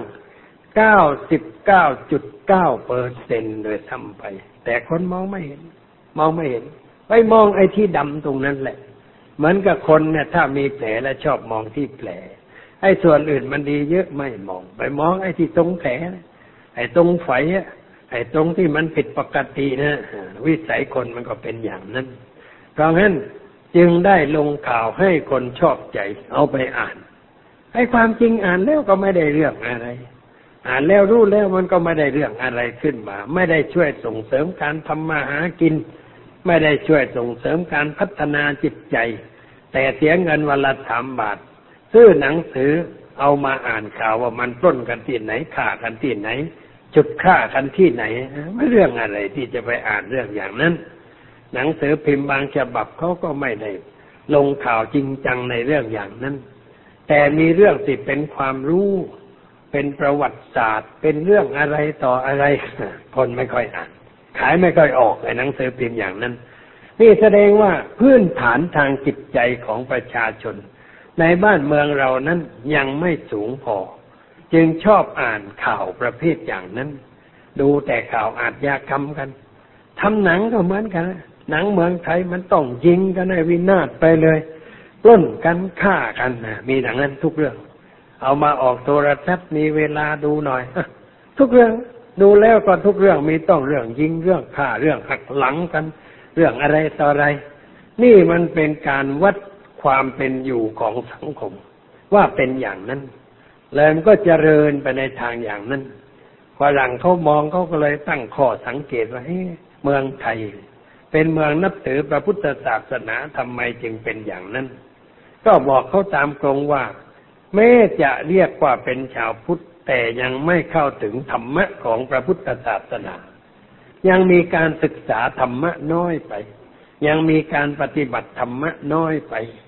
99.9% โดยซ้ำไปแต่คนมองไม่เห็นไปมองไอ้ที่ดำตรงนั้นแหละเหมือนกับคนเนี่ยถ้ามีแผลแล้วชอบมองที่แผลไอ้ส่วนอื่นมันดีเยอะไม่มองไปมองไอ้ที่ตรงแผลไอ้ตรงไฝไอ้ตรงที่มันผิดปกตินะวิสัยคนมันก็เป็นอย่างนั้นเพราะงั้นจึงได้ลงข่าวให้คนชอบใจเอาไปอ่านไอ้ความจริงอ่านแล้วก็ไม่ได้เรื่องอะไรอ่านแล้วรู้แล้วมันก็ไม่ได้เรื่องอะไรขึ้นมาไม่ได้ช่วยส่งเสริมการทำมาหากินไม่ได้ช่วยส่งเสริมการพัฒนาจิตใจแต่เสียเงินวันละ3 บาทซื้อหนังสือเอามาอ่านข่าวว่ามันปล้นกันที่ไหนฆ่ากันที่ไหนจุดฆ่ากันที่ไหนไม่เรื่องอะไรที่จะไปอ่านเรื่องอย่างนั้นหนังสือพิมพ์บางฉบับเขาก็ไม่ได้ลงข่าวจริงจังในเรื่องอย่างนั้นแต่มีเรื่องที่เป็นความรู้เป็นประวัติศาสตร์เป็นเรื่องอะไรต่ออะไรคนไม่ค่อยอ่านขายไม่ค่อยออกในหนังสือพิมพ์อย่างนั้นนี่แสดงว่าพื้นฐานทางจิตใจของประชาชนในบ้านเมืองเรานั้นยังไม่สูงพอจึงชอบอ่านข่าวประเภทอย่างนั้นดูแต่ข่าวอาชญากรรมกันทำหนังก็เหมือนกันหนังเมืองไทยมันต้องยิงกันให้วินาศไปเลยปล้นกันฆ่ากันมีหนังนั้นทุกเรื่องเอามาออกโทรทัศน์มีเวลาดูหน่อยทุกเรื่องดูแล้วก็ทุกเรื่องมีต้องเรื่องยิงเรื่องฆ่าเรื่องหักหลังกันเรื่องอะไรต่ออะไรนี่มันเป็นการวัดความเป็นอยู่ของสังคมว่าเป็นอย่างนั้นแล้วมันก็เจริญไปในทางอย่างนั้นฝรั่งเขามองเขาก็เลยตั้งข้อสังเกตว่าเมืองไทยเป็นเมืองนับถือพระพุทธศาสนาทำไมจึงเป็นอย่างนั้นก็บอกเขาตามตรงว่าแม้จะเรียกว่าเป็นชาวพุทธแต่ยังไม่เข้าถึงธรรมะของพระพุทธศาสนายังมีการศึกษาธรรมะน้อยไปยังมีการปฏิบัติธรรมะน้อยไป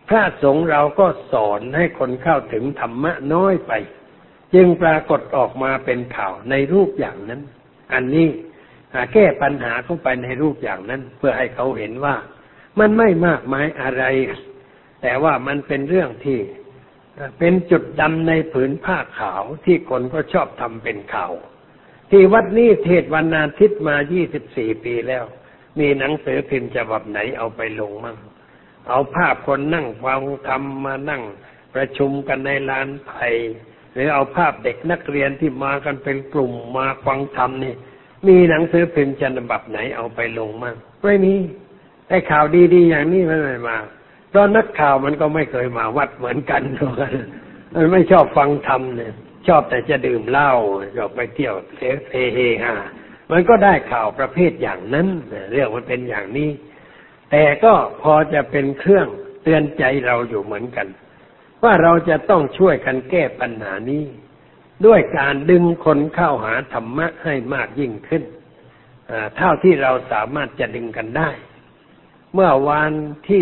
พระสงฆ์เราก็สอนให้คนเข้าถึงธรรมะน้อยไปจึงปรากฏออกมาเป็นข่าวในรูปอย่างนั้นอันนี้แก้ปัญหาเข้าไปในรูปอย่างนั้นเพื่อให้เขาเห็นว่ามันไม่มากมายอะไรแต่ว่ามันเป็นเรื่องที่เป็นจุดดำในผืนผ้าขาวที่คนก็ชอบทำเป็นข่าวที่วัดนี้เทศน์วันอาทิตย์มา24 ปีแล้วมีหนังสือพิมพ์ฉบับไหนเอาไปลงมั่งเอาภาพคนนั่งฟังธรรมมานั่งประชุมกันในลานไผ่หรือเอาภาพเด็กนักเรียนที่มากันเป็นกลุ่มมาฟังธรรมนี่มีหนังสือพิมพ์ฉบับไหนเอาไปลงมั่งไม่มีไอ้ข่าวดีๆอย่างนี้ไม่มาเพราะนักข่าวมันก็ไม่เคยมาวัดเหมือนกันมันไม่ชอบฟังธรรมเนี่ยชอบแต่จะดื่มเหล้าชอบไปเที่ยวเฮฮามันก็ได้ข่าวประเภทอย่างนั้นเรื่องมันเป็นอย่างนี้แต่ก็พอจะเป็นเครื่องเตือนใจเราอยู่เหมือนกันว่าเราจะต้องช่วยกันแก้ปัญหานี้ด้วยการดึงคนเข้าหาธรรมะให้มากยิ่งขึ้นเท่าที่เราสามารถจะดึงกันได้เมื่อวันที่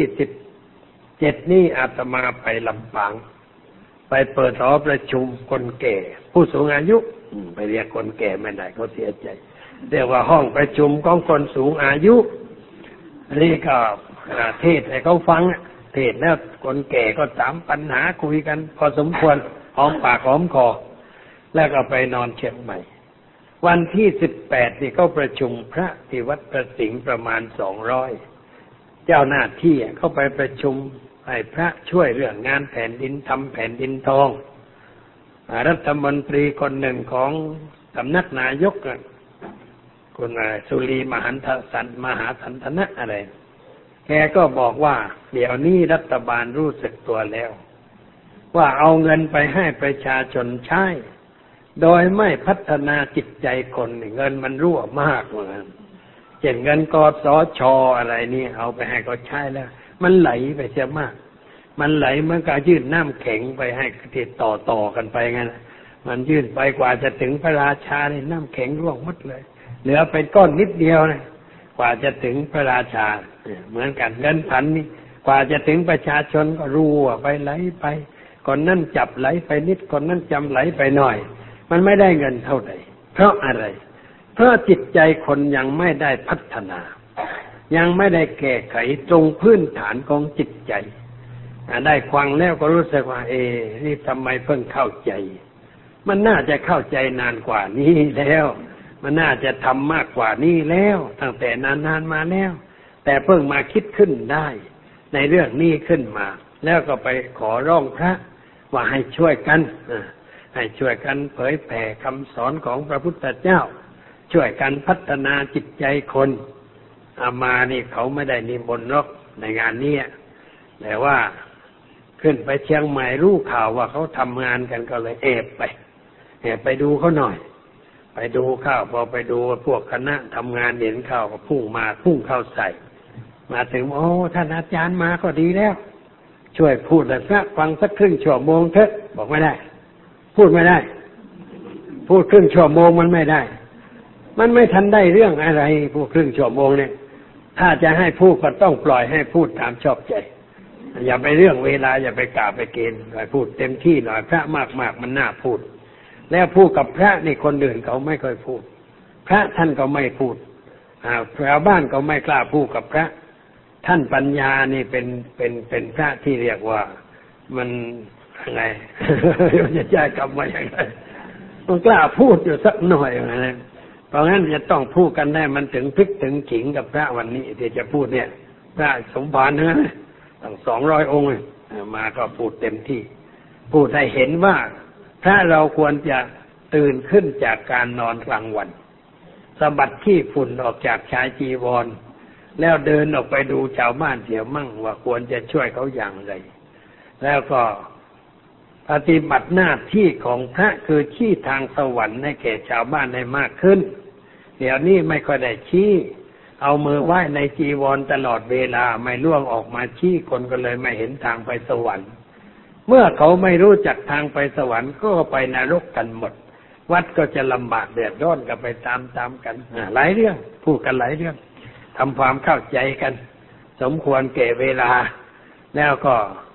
17นี้อาตมาไปลำปางไปเปิดหอประชุมคนแก่ผู้สูงอายุไปเรียกคนแก่ไม่ได้เขาเสียใจเรียกว่าห้องประชุมของคนสูงอายุนี่ก็เทศให้เขาฟังเทศแล้วคนแก่ก็ถามปัญหาคุยกันพอสมควรหอมปากหอมคอแล้วก็ไปนอนเชียงใหม่วันที่18นี่เขาประชุมพระที่วัดประสิงห์ประมาณ200เจ้าหน้าที่เข้าไปประชุมให้พระช่วยเรื่องงานแผ่นดินทำแผ่นดินทองรัฐมนตรีคนหนึ่งของสำนักนายกคุณสุรีมหาสันทนะอะไรแกก็บอกว่าเดี๋ยวนี้รัฐบาลรู้สึกตัวแล้วว่าเอาเงินไปให้ประชาชนใช้โดยไม่พัฒนาจิตใจคนเงินมันรั่วมากเหมือนเช่นเงินกสช.อะไรนี่เอาไปให้เขาใช้แล้วมันไหลไปเสียมากมันไหลเหมือนกับยื่นน้ำแข็งไปให้ติดต่อกันไปงั้นมันยื่นไปกว่าจะถึงพระราชาเนี่ยน้ำแข็งร่วงหมดเลยเหลือเป็นก้อนนิดเดียวนะกว่าจะถึงพระราชาเหมือนกันเงินพันนี่กว่าจะถึงประชาชนก็รั่วไปไหลไปคนนั้นจับไหลไปนิดคนนั้นจำไหลไปหน่อยมันไม่ได้เงินเท่าไหร่เพราะอะไรเพราะจิตใจคนยังไม่ได้พัฒนายังไม่ได้แก้ไขตรงพื้นฐานของจิตใจได้ฟังแล้วก็รู้สึกว่านี่ทำไมเพิ่งเข้าใจมันน่าจะเข้าใจนานกว่านี้แล้วมันน่าจะทำมากกว่านี้แล้วตั้งแต่นานๆมาแล้วแต่เพิ่งมาคิดขึ้นได้ในเรื่องนี้ขึ้นมาแล้วก็ไปขอร้องพระว่าให้ช่วยกันเผยแผ่คำสอนของพระพุทธเจ้าช่วยกันพัฒนาจิตใจคนอามานี่เขาไม่ได้นิมนต์หรอกในงานนี้แต่ว่าขึ้นไปเชียงใหม่รู้ข่าวว่าเขาทำงานกันก็เลยแอบไปดูเขาหน่อยไปดูข้าวพอไปดูพวกคณะทำงานเห็นข้าวก็พุ่งเข้าใส่มาถึงท่านอาจารย์มาก็ดีแล้วช่วยพูดแต่สักฟังสักครึ่งชั่วโมงเถอะบอกไม่ได้พูดไม่ได้พูดครึ่งชั่วโมงมันไม่ได้มันไม่ทันได้เรื่องอะไรพูดครึ่งชั่วโมงเนี่ยถ้าจะให้พูดก็ต้องปล่อยให้พูดตามชอบใจอย่าไปเรื่องเวลาอย่าไปกะไปเกณฑ์ให้พูดเต็มที่หน่อยพระมากๆมันน่าพูดแล้วพูดกับพระนี่คนอื่นเขาไม่ค่อยพูดพระท่านก็ไม่พูดชาวบ้านก็ไม่กล้าพูดกับพระท่านปัญญานี่เป็นพระที่เรียกว่ามันอะไรจะใช้คำว่าอย่างไรต้องกล้าพูดอยู่สักหน่อยนะเพราะงั้นจะต้องพูดกันได้มันถึงพริกถึงขิงกับพระวันนี้ที่จะพูดเนี่ยพระสมภารนะตั้ง200 องค์มาก็พูดเต็มที่พูดให้เห็นว่าพระเราควรจะตื่นขึ้นจากการนอนกลางวันสะบัดขี้ฝุ่นออกจากชายจีวรแล้วเดินออกไปดูชาวบ้านเสียมั่งว่าควรจะช่วยเขาอย่างไรแล้วก็ปฏิบัติหน้าที่ของพระคือชี้ทางสวรรค์ให้แก่ชาวบ้านให้มากขึ้นเดี๋ยวนี้ไม่ค่อยได้ชี้เอามือไหว้ในจีวรตลอดเวลาไม่ล่วงออกมาชี้คนก็เลยไม่เห็นทางไปสวรรค์เมื่อเขาไม่รู้จักทางไปสวรรค์ก็ไปนรกกันหมดวัดก็จะลำบากเดือดร้อนกันไปตามกันหลายเรื่องพูดกันหลายเรื่องทำความเข้าใจกันสมควรแก่เวลาแล้วก็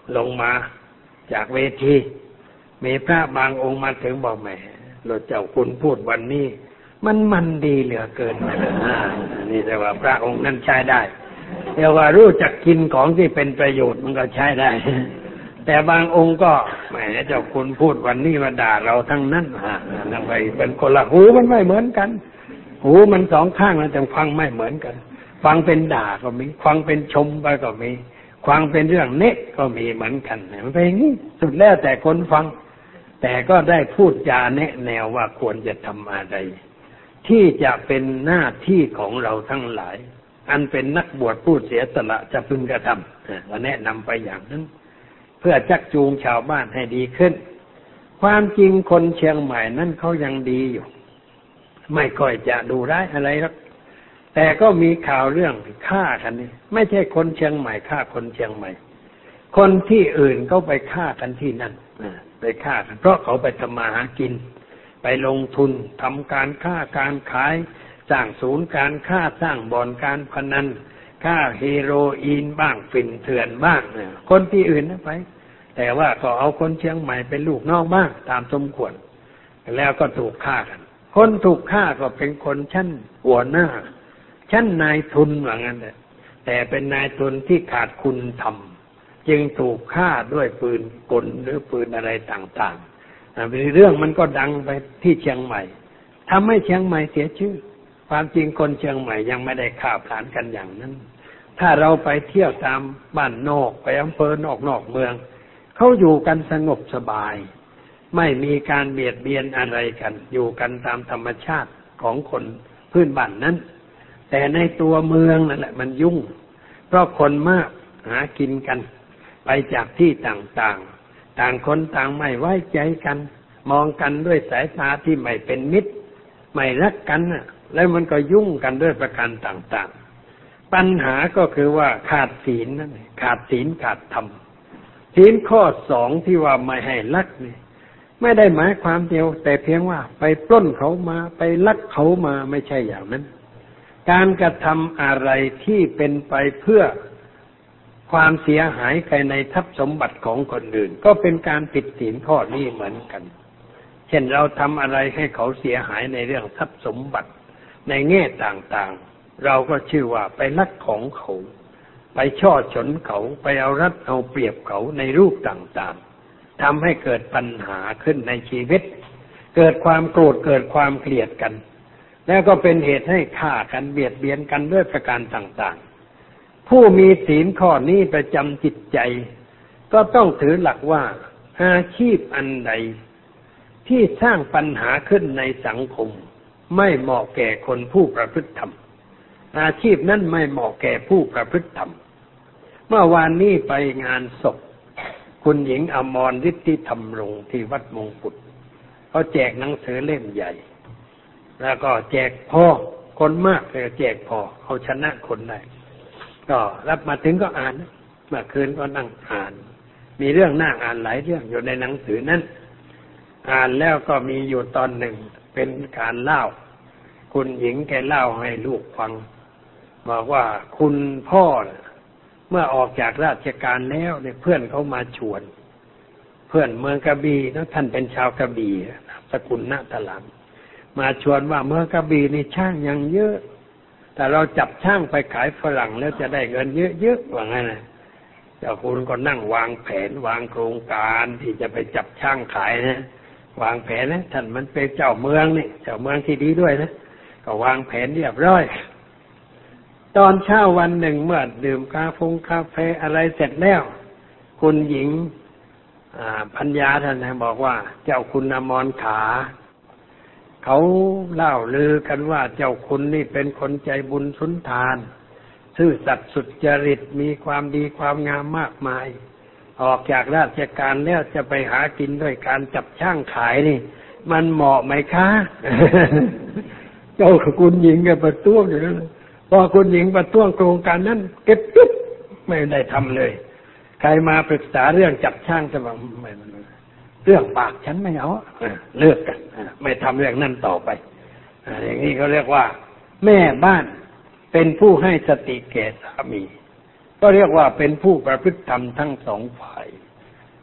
ลงมาจากเวทีมีพระบางองค์มาถึงบอกแหมเราเจ้าคุณพูดวันนี้มันดีเหลือเกินนะนี่แต่ว่าพระองค์นั้นใช้ได้เรียกว่ารู้จักกินของที่เป็นประโยชน์มันก็ใช้ได้แต่บางองค์ก็แหมเจ้าคุณพูดวันนี้มาด่าเราทั้งนั้นนั่นไปเป็นคนละหูมันไม่เหมือนกันหูมันสองข้างนะแต่ฟังไม่เหมือนกันฟังเป็นด่าก็มีฟังเป็นชมไปก็มีฟังเป็นเรื่องเนะก็มีเหมือนกันมันเป็นอย่างนี้สุดแล้วแต่คนฟังแต่ก็ได้พูดจาแนะแนวว่าควรจะทำอะไรที่จะเป็นหน้าที่ของเราทั้งหลายอันเป็นนักบวชผู้เสียสละจะพึงกระทำก็แนะนำไปอย่างนั้นเพื่อชักจูงชาวบ้านให้ดีขึ้นความจริงคนเชียงใหม่นั้นเขายังดีอยู่ไม่ค่อยจะดูร้ายอะไรหรอกแต่ก็มีข่าวเรื่องฆ่ากันนี่ไม่ใช่คนเชียงใหม่ฆ่าคนเชียงใหม่คนที่อื่นเขาไปฆ่ากันที่นั่นไปฆ่ากันเพราะเขาไปทำมาหากินไปลงทุนทำการค้าการขายสร้างศูนย์การค้าสร้างบ่อนการพนันฆ่าเฮโรอีนบ้างฝิ่นเถื่อนบ้างคนที่อื่นนะไปแต่ว่าก็เอาคนเชียงใหม่เป็นลูกน้องบ้างตามสมควรแล้วก็ถูกฆ่ากันคนถูกฆ่าก็เป็นคนชั้นหัวหน้าชั้นนายทุนว่างั้นแต่เป็นนายทุนที่ขาดคุณธรรมจึงถูกฆ่าด้วยปืนกลหรือปืนอะไรต่างๆเรื่องมันก็ดังไปที่เชียงใหม่ทำให้เชียงใหม่เสียชื่อความจริงคนเชียงใหม่ยังไม่ได้ฆ่าผลาญกันอย่างนั้นถ้าเราไปเที่ยวตามบ้านนอกไปอำเภอนอกเมืองเขาอยู่กันสงบสบายไม่มีการเบียดเบียนอะไรกันอยู่กันตามธรรมชาติของคนพื้นบ้านนั้นแต่ในตัวเมืองนั่นแหละมันยุ่งเพราะคนมากหากินกันไปจากที่ต่างๆต่างคนต่างไม่ไว้ใจกันมองกันด้วยสายตาที่ไม่เป็นมิตรไม่รักกันแล้วมันก็ยุ่งกันด้วยประการต่างๆปัญหาก็คือว่าขาดศีลนั่นขาดศีลขาดธรรมศีลข้อ2ที่ว่าไม่ให้ลักนี่ไม่ได้หมายความเดียวแต่เพียงว่าไปปล้นเขามาไปลักเขามาไม่ใช่อย่างนั้นการกระทำอะไรที่เป็นไปเพื่อความเสียหายภายในทรัพย์สมบัติของคนอื่นก็เป็นการผิดศีลข้อนี้เหมือนกันเช่นเราทำอะไรให้เขาเสียหายในเรื่องทรัพย์สมบัติในแง่ต่างๆเราก็ชื่อว่าไปลักของเขาไปช่อฉนเขาไปเอารัดเอาเปรียบเขาในรูปต่างๆทำให้เกิดปัญหาขึ้นในชีวิตเกิดความโกรธเกิดความเกลียดกันแล้วก็เป็นเหตุให้ฆ่ากันเบียดเบียนกันด้วยประการต่างๆผู้มีศีลข้อนี้ประจำจิตใจก็ต้องถือหลักว่าอาชีพอันใดที่สร้างปัญหาขึ้นในสังคมไม่เหมาะแก่คนผู้ประพฤติธรรมอาชีพนั้นไม่เหมาะแก่ผู้ประพฤติธรรมเมื่อวานนี้ไปงานศพคุณหญิงอมรฤทธิธรรมรงค์ที่วัดมงกุฎเขาแจกหนังสือเล่มใหญ่แล้วก็แจกพอคนมากเลยแจกพอเอาชนะคนได้ก็รับมาถึงก็อ่านเมื่อคืนก็นั่งอ่านมีเรื่องน่าอ่านหลายเรื่องอยู่ในหนังสือนั้นอ่านแล้วก็มีอยู่ตอนหนึ่งเป็นการเล่าคุณหญิงแกเล่าให้ลูกฟังบอกว่าคุณพ่อเมื่อออกจากราชการแล้วเนี่ยเพื่อนเขามาชวนเพื่อนเมืองกระบี่นะท่านเป็นชาวกระบี่สกุลณตลาดมาชวนว่าเมืองกระบี่นี่ช่างยังเยอะแต่เราจับช่างไปขายฝรั่งแล้วจะได้เงินเยอะๆว่างั้นนะเจ้าคุณก็นั่งวางแผนวางโครงการที่จะไปจับช่างขายนะวางแผนนะท่านมันเป็นเจ้าเมืองนี่เจ้าเมืองที่ดีด้วยนะก็วางแผนเรียบร้อยตอนเช้าวันหนึ่งเมื่อดื่มกาแฟอะไรเสร็จแล้วคุณหญิงพัญญาท่านบอกว่าเจ้าคุณอมรขาเขาเล่าลือกันว่าเจ้าคุณนี่เป็นคนใจบุญสุนทานซื่อสัตย์สุจริตมีความดีความงามมากมายออกจากราชการแล้วจะไปหากินด้วยการจับช่างขายนี่มันเหมาะไหมคะ เจ้าคุณหญิงก็ประท้วงอยู่นั่นพอคุณหญิงประท้วงโครงการนั้นเก็บปุ๊บไม่ได้ทำเลยใครมาปรึกษาเรื่องจับช่างจะบอกไม่เรื่องปากฉันไม่เอาเลิกกันไม่ทำเรื่องนั้นต่อไปอย่างนี้เขาเรียกว่าแม่บ้านเป็นผู้ให้สติแก่สามีก็เรียกว่าเป็นผู้ประพฤติธรรมทั้งสองฝ่าย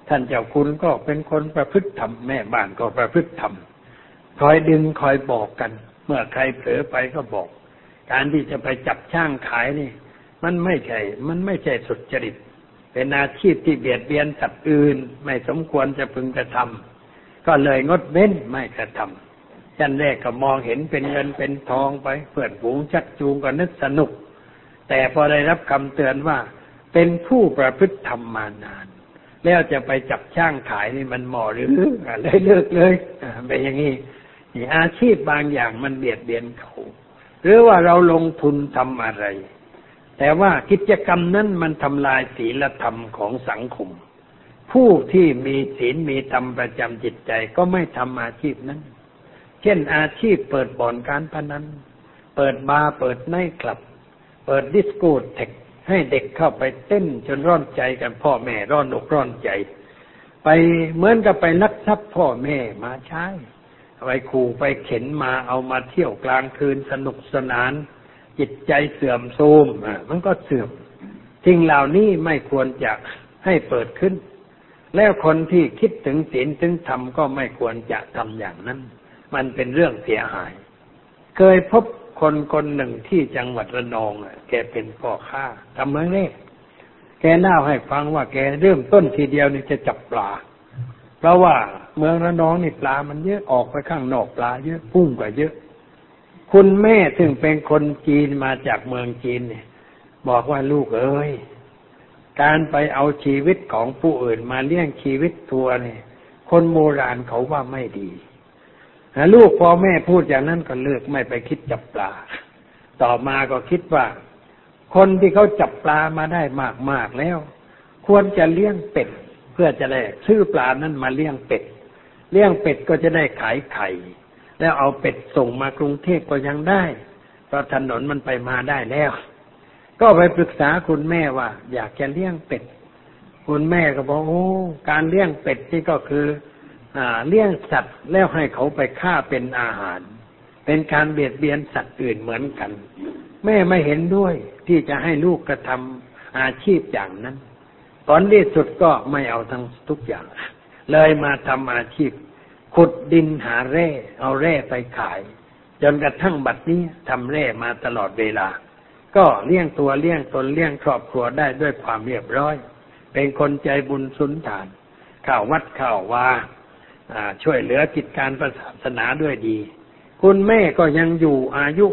ท่านเจ้าคุณก็เป็นคนประพฤติธรรมแม่บ้านก็ประพฤติธรรมคอยดึงคอยบอกกันเมื่อใครเผลอไปก็บอกการที่จะไปจับช่างขายนี่มันไม่ใช่สุจริตเป็นอาชีพที่เบียดเบียนสัตว์อื่นไม่สมควรจะพึงกระทำก็เลยงดเว้นไม่กระทำชั้นแรกก็มองเห็นเป็นเงินเป็นทองไปเพื่อนฝูงชักจูงก็นึกสนุกแต่พอได้รับคำเตือนว่าเป็นผู้ประพฤติธรรมมานานแล้วจะไปจับช่างขายนี่มันเหมาะหรือเลยเลิกเลยเป็นอย่างนี้อาชีพบางอย่างมันเบียดเบียนเขาหรือว่าเราลงทุนทำอะไรแต่ว่ากิจกรรมนั้นมันทำลายศีลธรรมของสังคมผู้ที่มีศีลมีธรรมประจำจิตใจก็ไม่ทำอาชีพนั้นเช่นอาชีพเปิดบ่อนการพนันเปิดบาร์เปิดไนท์คลับเปิดดิสโก้เทคให้เด็กเข้าไปเต้นจนร้อนใจกันพ่อแม่ร้อนอกร้อนใจไปเหมือนกับไปลักทรัพย์พ่อแม่มาใช้ไปขู่ไปเข็นมาเอามาเที่ยวกลางคืนสนุกสนานจิตใจเสื่อมโทรมมันก็เสื่อมสิ่งเหล่านี้ไม่ควรจะให้เปิดขึ้นแล้วคนที่คิดถึงศีลถึงธรรมก็ไม่ควรจะทำอย่างนั้นมันเป็นเรื่องเสียหายเคยพบคนหนึ่งที่จังหวัดระนองแกเป็นพ่อค้าทำเมืองนี้แกเล่าให้ฟังว่าแกเริ่มต้นทีเดียวนี่จะจับปลาเพราะว่าเมืองระนองนี่ปลามันเยอะออกไปข้างนอกปลาเยอะพุ่งกว่าเยอะคุณแม่ถึงเป็นคนจีนมาจากเมืองจีนเนี่ยบอกว่าลูกเอ้ยการไปเอาชีวิตของผู้อื่นมาเลี้ยงชีวิตตัวเนี่ยคนโบราณเขาว่าไม่ดีลูกพอแม่พูดอย่างนั้นก็เลิกไม่ไปคิดจับปลาต่อมาก็คิดว่าคนที่เขาจับปลามาได้มากๆแล้วควรจะเลี้ยงเป็ดเพื่อจะได้ซื้อปลานั้นมาเลี้ยงเป็ดเลี้ยงเป็ดก็จะได้ขายไข่แล้วเอาเป็ดส่งมากรุงเทพก็ยังได้เพราะถนนมันไปมาได้แล้วก็ไปปรึกษาคุณแม่ว่าอยากจะเลี้ยงเป็ดคุณแม่ก็บอกโอ้การเลี้ยงเป็ดนี่ก็คือเลี้ยงสัตว์แล้วให้เขาไปฆ่าเป็นอาหารเป็นการเบียดเบียนสัตว์อื่นเหมือนกันแม่ไม่เห็นด้วยที่จะให้ลูกกระทำอาชีพอย่างนั้นตอนที่สุดก็ไม่เอาทั้งทุกอย่างเลยมาทำอาชีพขุดดินหาแร่เอาแร่ไปขายจนกระทั่งบัดนี้ทำแร่มาตลอดเวลาก็เลี้ยงตัวเลี้ยงตนเลี้ยงครอบครัวได้ด้วยความเรียบร้อยเป็นคนใจบุญสุนทานเข้าวัดเข้าวาช่วยเหลือกิจการศาสนาด้วยดีคุณแม่ก็ยังอยู่อายุ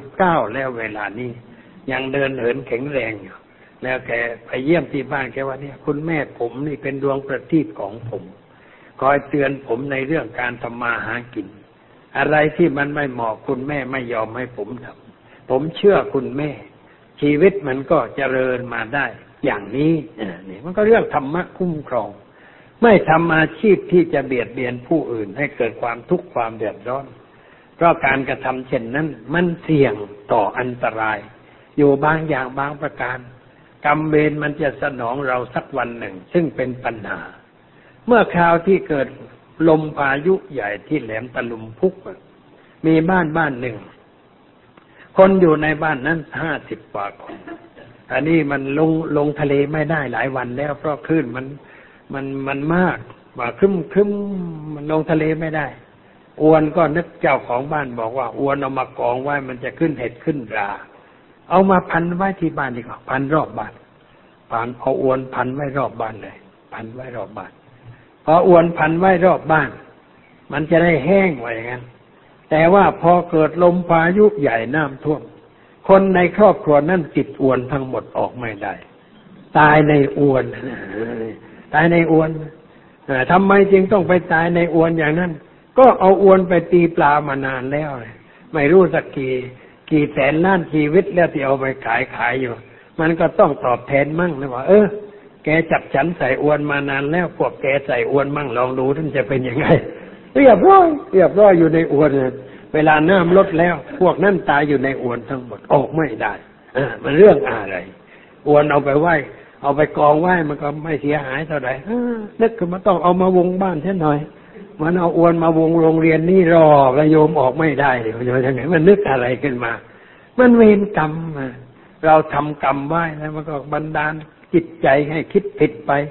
99แล้วเวลานี้ยังเดินเหินแข็งแรงอยู่แล้วแกไปเยี่ยมที่บ้านแกว่าเนี่ยคุณแม่ผมนี่เป็นดวงประทีปของผมคอยเตือนผมในเรื่องการทำมาหากินอะไรที่มันไม่เหมาะคุณแม่ไม่ยอมให้ผมทำผมเชื่อคุณแม่ชีวิตมันก็เจริญมาได้อย่างนี้นี่มันก็เรื่องธรรมะคุ้มครองไม่ทำอาชีพที่จะเบียดเบียนผู้อื่นให้เกิดความทุกข์ความเดือดร้อนเพราะการกระทำเช่นนั้นมันเสี่ยงต่ออันตรายอยู่บางอย่างบางประการกรรมเวรมันจะสนองเราสักวันหนึ่งซึ่งเป็นปัญหาเมื่อคราวที่เกิดลมพายุใหญ่ที่แหลมตะลุมพุกมีบ้านหนึ่งคนอยู่ในบ้านนั้น50 กว่าคนอันนี้มันลงทะเลไม่ได้หลายวันแล้วเพราะคลื่นมันมากว่าครึ้มมันลงทะเลไม่ได้อวนก็นึกเจ้าของบ้านบอกว่าอวนเอามากองไว้มันจะขึ้นเห็ดขึ้นราเอามาพันไว้ที่บ้านดีกว่าพันรอบบ้านเอาอวนพันไว้รอบบ้านเลยพันไว้รอบบ้านพออวนพันไว้รอบบ้านมันจะได้แห้งไว้อย่างนั้นแต่ว่าพอเกิดลมพายุใหญ่น้ำท่วมคนในครอบครัวนั้นติดอวนทั้งหมดออกไม่ได้ตายในอวนตายในอวนทำไมจึงต้องไปตายในอวนอย่างนั้นก็เอาอวนไปตีปลามานานแล้วไม่รู้สักกี่แสนล้านชีวิตแล้วที่เอาไปขายอยู่มันก็ต้องตอบแทนมั่งนะว่าแกจับฉันใส่อวนมานานแล้วพวกแกใส่อวนมั่งลองดูท่านจะเป็นยังไงเรียบร้อยอยู่ในอวนเวลาน้ำลดแล้วพวกนั้นตายอยู่ในอวนทั้งหมดออกไม่ได้มันเรื่องอะไรอวนเอาไปไว้เอาไปกองไว้มันก็ไม่เสียหายเท่าไหร่นึกขึ้นมาต้องเอามาวงบ้านเช่นหน่อยมันเอาอวนมาวงโรงเรียนนี่รอประโยมออกไม่ได้เดี๋ยวจะยังไงมันนึกอะไรขึ้นมามันเวรกรรมเราทำกรรมไว้แล้วมันก็บันดาลจิตใจให้คิดผิดไป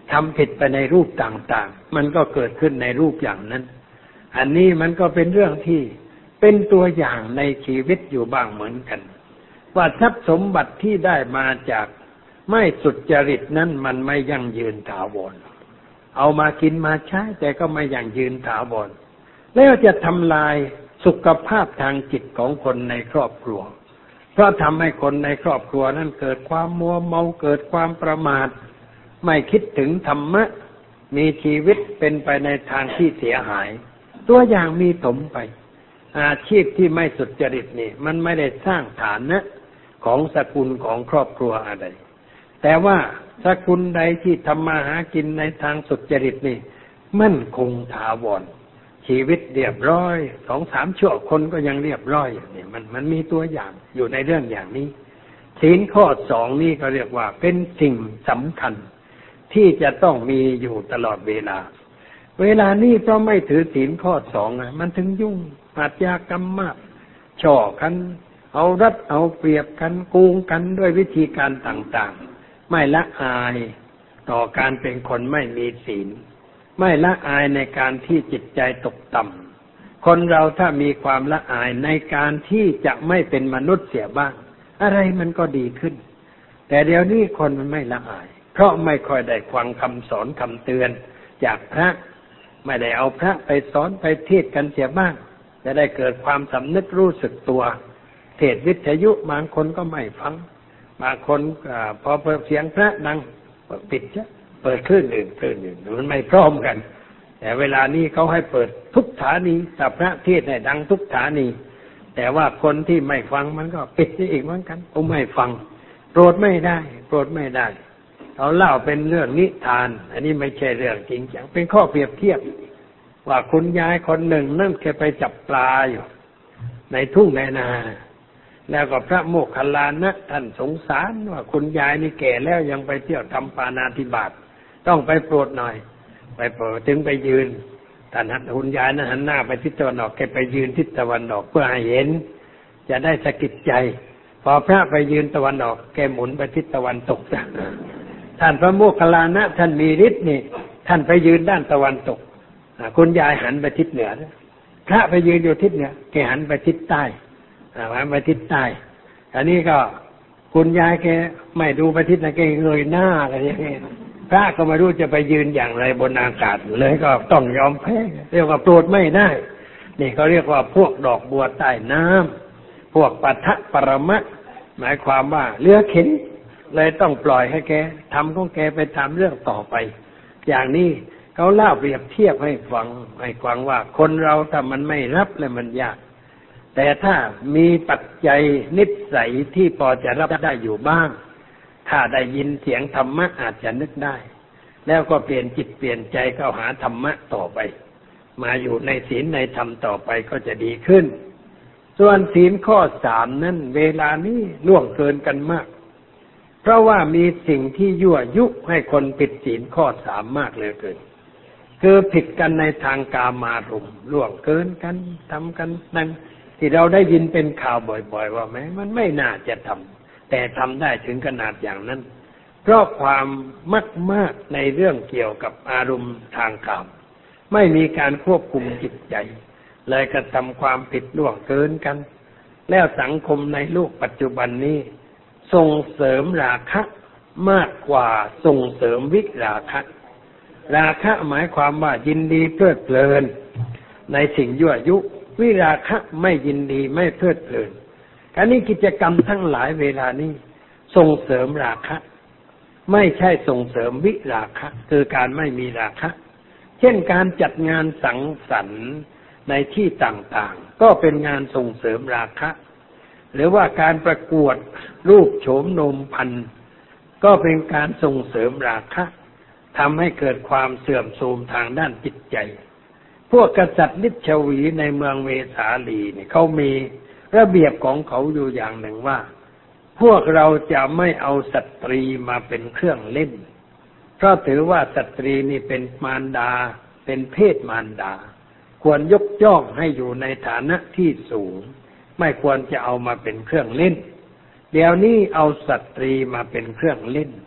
ทำผิดไปในรูปต่างๆมันก็เกิดขึ้นในรูปอย่างนั้นอันนี้มันก็เป็นเรื่องที่เป็นตัวอย่างในชีวิตอยู่บ้างเหมือนกันว่าทรัพย์สมบัติที่ได้มาจากไม่สุจริตนั้นมันไม่ยั่งยืนถาวรเอามากินมาใช้แต่ก็ไม่ยั่งยืนถาวรแล้วจะทำลายสุขภาพทางจิตของคนในครอบครัวเพราะทำให้คนในครอบครัวนั้นเกิดความมัวเมาเกิดความประมาทไม่คิดถึงธรรมะมีชีวิตเป็นไปในทางที่เสียหายตัวอย่างมีถมไปอาชีพที่ไม่สุจริตนี่มันไม่ได้สร้างฐานะของสกุลของครอบครัวอะไรแต่ว่าสกุลใดที่ทำมาหากินในทางสุจริตนี่มั่นคงถาวรชีวิตเรียบร้อย 2-3 ชั่วคนก็ยังเรียบร้อยอย่างนี้มันมีตัวอย่างอยู่ในเรื่องอย่างนี้ศีลข้อ 2นี่ก็เรียกว่าเป็นสิ่งสำคัญที่จะต้องมีอยู่ตลอดเวลานี้เพราะไม่ถือศีลข้อ 2มันถึงยุ่งอาชญากรรมมากช่อกันเอารัดเอาเปรียบกันโกงกันด้วยวิธีการต่างๆไม่ละอายต่อการเป็นคนไม่มีศีลไม่ละอายในการที่จิตใจตกต่ำคนเราถ้ามีความละอายในการที่จะไม่เป็นมนุษย์เสียบ้างอะไรมันก็ดีขึ้นแต่เดี๋ยวนี้คนมันไม่ละอายเพราะไม่ค่อยได้ฟังคำสอนคำเตือนจากพระไม่ได้เอาพระไปสอนไปเทศกันเสียบ้างจะได้เกิดความสำนึกรู้สึกตัวเทศวิทยุบางคนก็ไม่ฟังบางคนพอเสียงพระดังปิดเปิดคลื่นอื่นมันไม่พร้อมกันแต่เวลานี้เขาให้เปิดทุกสถานีแต่พระเทศให้ดังทุกสถานีแต่ว่าคนที่ไม่ฟังมันก็ปิดอีกเหมือนกันไม่ฟังโปรดไม่ได้เขาเล่าเป็นเรื่องนิทานอันนี้ไม่ใช่เรื่องจริงจังเป็นข้อเปรียบเทียบว่าคุณยายคนหนึ่งนั่งแกไปจับปลาอยู่ในทุ่งในนาแล้วก็พระโมคคัลลานะท่านสงสารว่าคุณยายนี่แก่แล้วยังไปเที่ยวทำปาณาติบาตต้องไปโปรดหน่อยไปโปรดถึงไปยืนท่านคุณยายนั้นหันหน้าไปทิศตะวันออกแกไปยืนทิศตะวันออกเพื่อให้เห็นจะได้สะกิดใจพอพระไปยืนตะวันออกแกหมุนไปทิศตะวันตกท่านพระโมคคัลลานะท่านมีฤทธิ์นี่ท่านไปยืนด้านตะวันตกคุณยายหันไปทิศเหนือพระไปยืนอยู่ทิศเหนือแกหันไปทิศใต้หันไปทิศใต้อันนี้ก็คุณยายแกไม่ดูไปทิศไหนแกเงยหน้าอะไรอย่างนี้พระก็ไม่รู้จะไปยืนอย่างไรบนอากาศเลยก็ต้องยอมแพ้เรียกว่าโปรดไม่ได้นี่เขาเรียกว่าพวกดอกบัวใต้น้ำพวกปัทะปรมะหมายความว่าเลือเข็นเลยต้องปล่อยให้แกทำของแกไปตามเรื่องต่อไปอย่างนี้เขาเล่าเปรียบเทียบให้ฟังว่าคนเราถ้ามันไม่รับเลยมันยากแต่ถ้ามีปัจจัยนิสัยที่พอจะรับได้อยู่บ้างถ้าได้ยินเสียงธรรมะอาจจะนึกได้แล้วก็เปลี่ยนจิตเปลี่ยนใจเข้าหาธรรมะต่อไปมาอยู่ในศีลในธรรมต่อไปก็จะดีขึ้นส่วนศีลข้อ 3นั้นเวลานี้ล่วงเกินกันมากเพราะว่ามีสิ่งที่ยั่วยุให้คนผิดศีลข้อ 3มากเหลือเกินคือผิดกันในทางกามารมณ์ล่วงเกินกันทำกันนั่นที่เราได้ยินเป็นข่าวบ่อยๆว่าแม้มันไม่น่าจะทำแต่ทำได้ถึงขนาดอย่างนั้นเพราะความมากในเรื่องเกี่ยวกับอารมณ์ทางกามไม่มีการควบคุมจิตใจเลยกระทำความผิดล่วงเกินกันแล้วสังคมในโลกปัจจุบันนี้ส่งเสริมราคะมากกว่าส่งเสริมวิราคะราคะหมายความว่ายินดีเพลิดเพลินในสิ่งยั่วยุวิราคะไม่ยินดีไม่เพลิดเพลินการนี้กิจกรรมทั้งหลายเวลานี้ส่งเสริมราคะไม่ใช่ส่งเสริมวิราคะคือการไม่มีราคะเช่นการจัดงานสังสรรค์ในที่ต่างๆก็เป็นงานส่งเสริมราคะหรือว่าการประกวดรูปโฉมโนมพันธุ์ก็เป็นการส่งเสริมราคะทำให้เกิดความเสื่อมโทรมทางด้านจิตใจพวกกษัตริย์นิชวีในเมืองเวสาลีเนี่ยเขามีระเบียบของเขาอยู่อย่างหนึ่งว่าพวกเราจะไม่เอาสตรีมาเป็นเครื่องเล่นเพราะถือว่าสตรีนี่เป็นมารดาเป็นเพศมารดาควรยกย่องให้อยู่ในฐานะที่สูงไม่ควรจะเอามาเป็นเครื่องเล่นเดี๋ยวนี้เอาสตรีมาเป็นเครื่องเล่น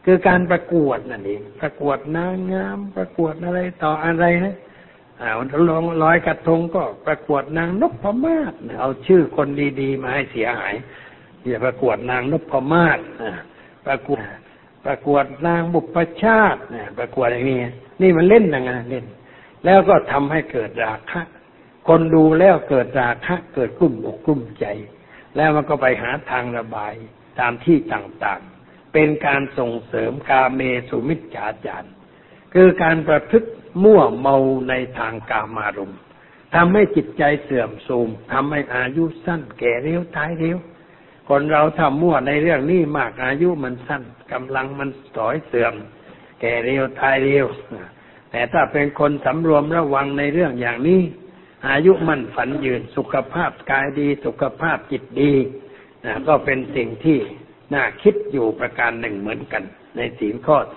คือการประกวดนั่นเองประกวดนางงามประกวดอะไรต่ออะไรนะวันลอยกระทงก็ประกวดนางนพมาศเอาชื่อคนดีๆมาให้เสียหายอย่าประกวดนางนพมาศประกวดนางบุพชาติประกวดอย่างนี้นี่มันเล่นอย่างนั้นเล่นแล้วก็ทำให้เกิดราคะคนดูแล้วเกิดราคะเกิดกลุ้มอกกลุ้มใจแล้วมันก็ไปหาทางระบายตามที่ต่างๆเป็นการส่งเสริมกาเมสุมิจฉาจารคือการประพฤติมั่วเมาในทางกามารมณ์ทำให้จิตใจเสื่อมโทรมทำให้อายุสั้นแก่เร็วตายเร็วคนเราทำมั่วในเรื่องนี้มากอายุมันสั้นกำลังมันถอยเสื่อมแก่เร็วตายเร็วแต่ถ้าเป็นคนสำรวมระวังในเรื่องอย่างนี้อายุมั่นฝันยืนสุขภาพกายดีสุขภาพจิตดีก็เป็นสิ่งที่น่าคิดอยู่ประการหนึ่งเหมือนกันในศีลข้อ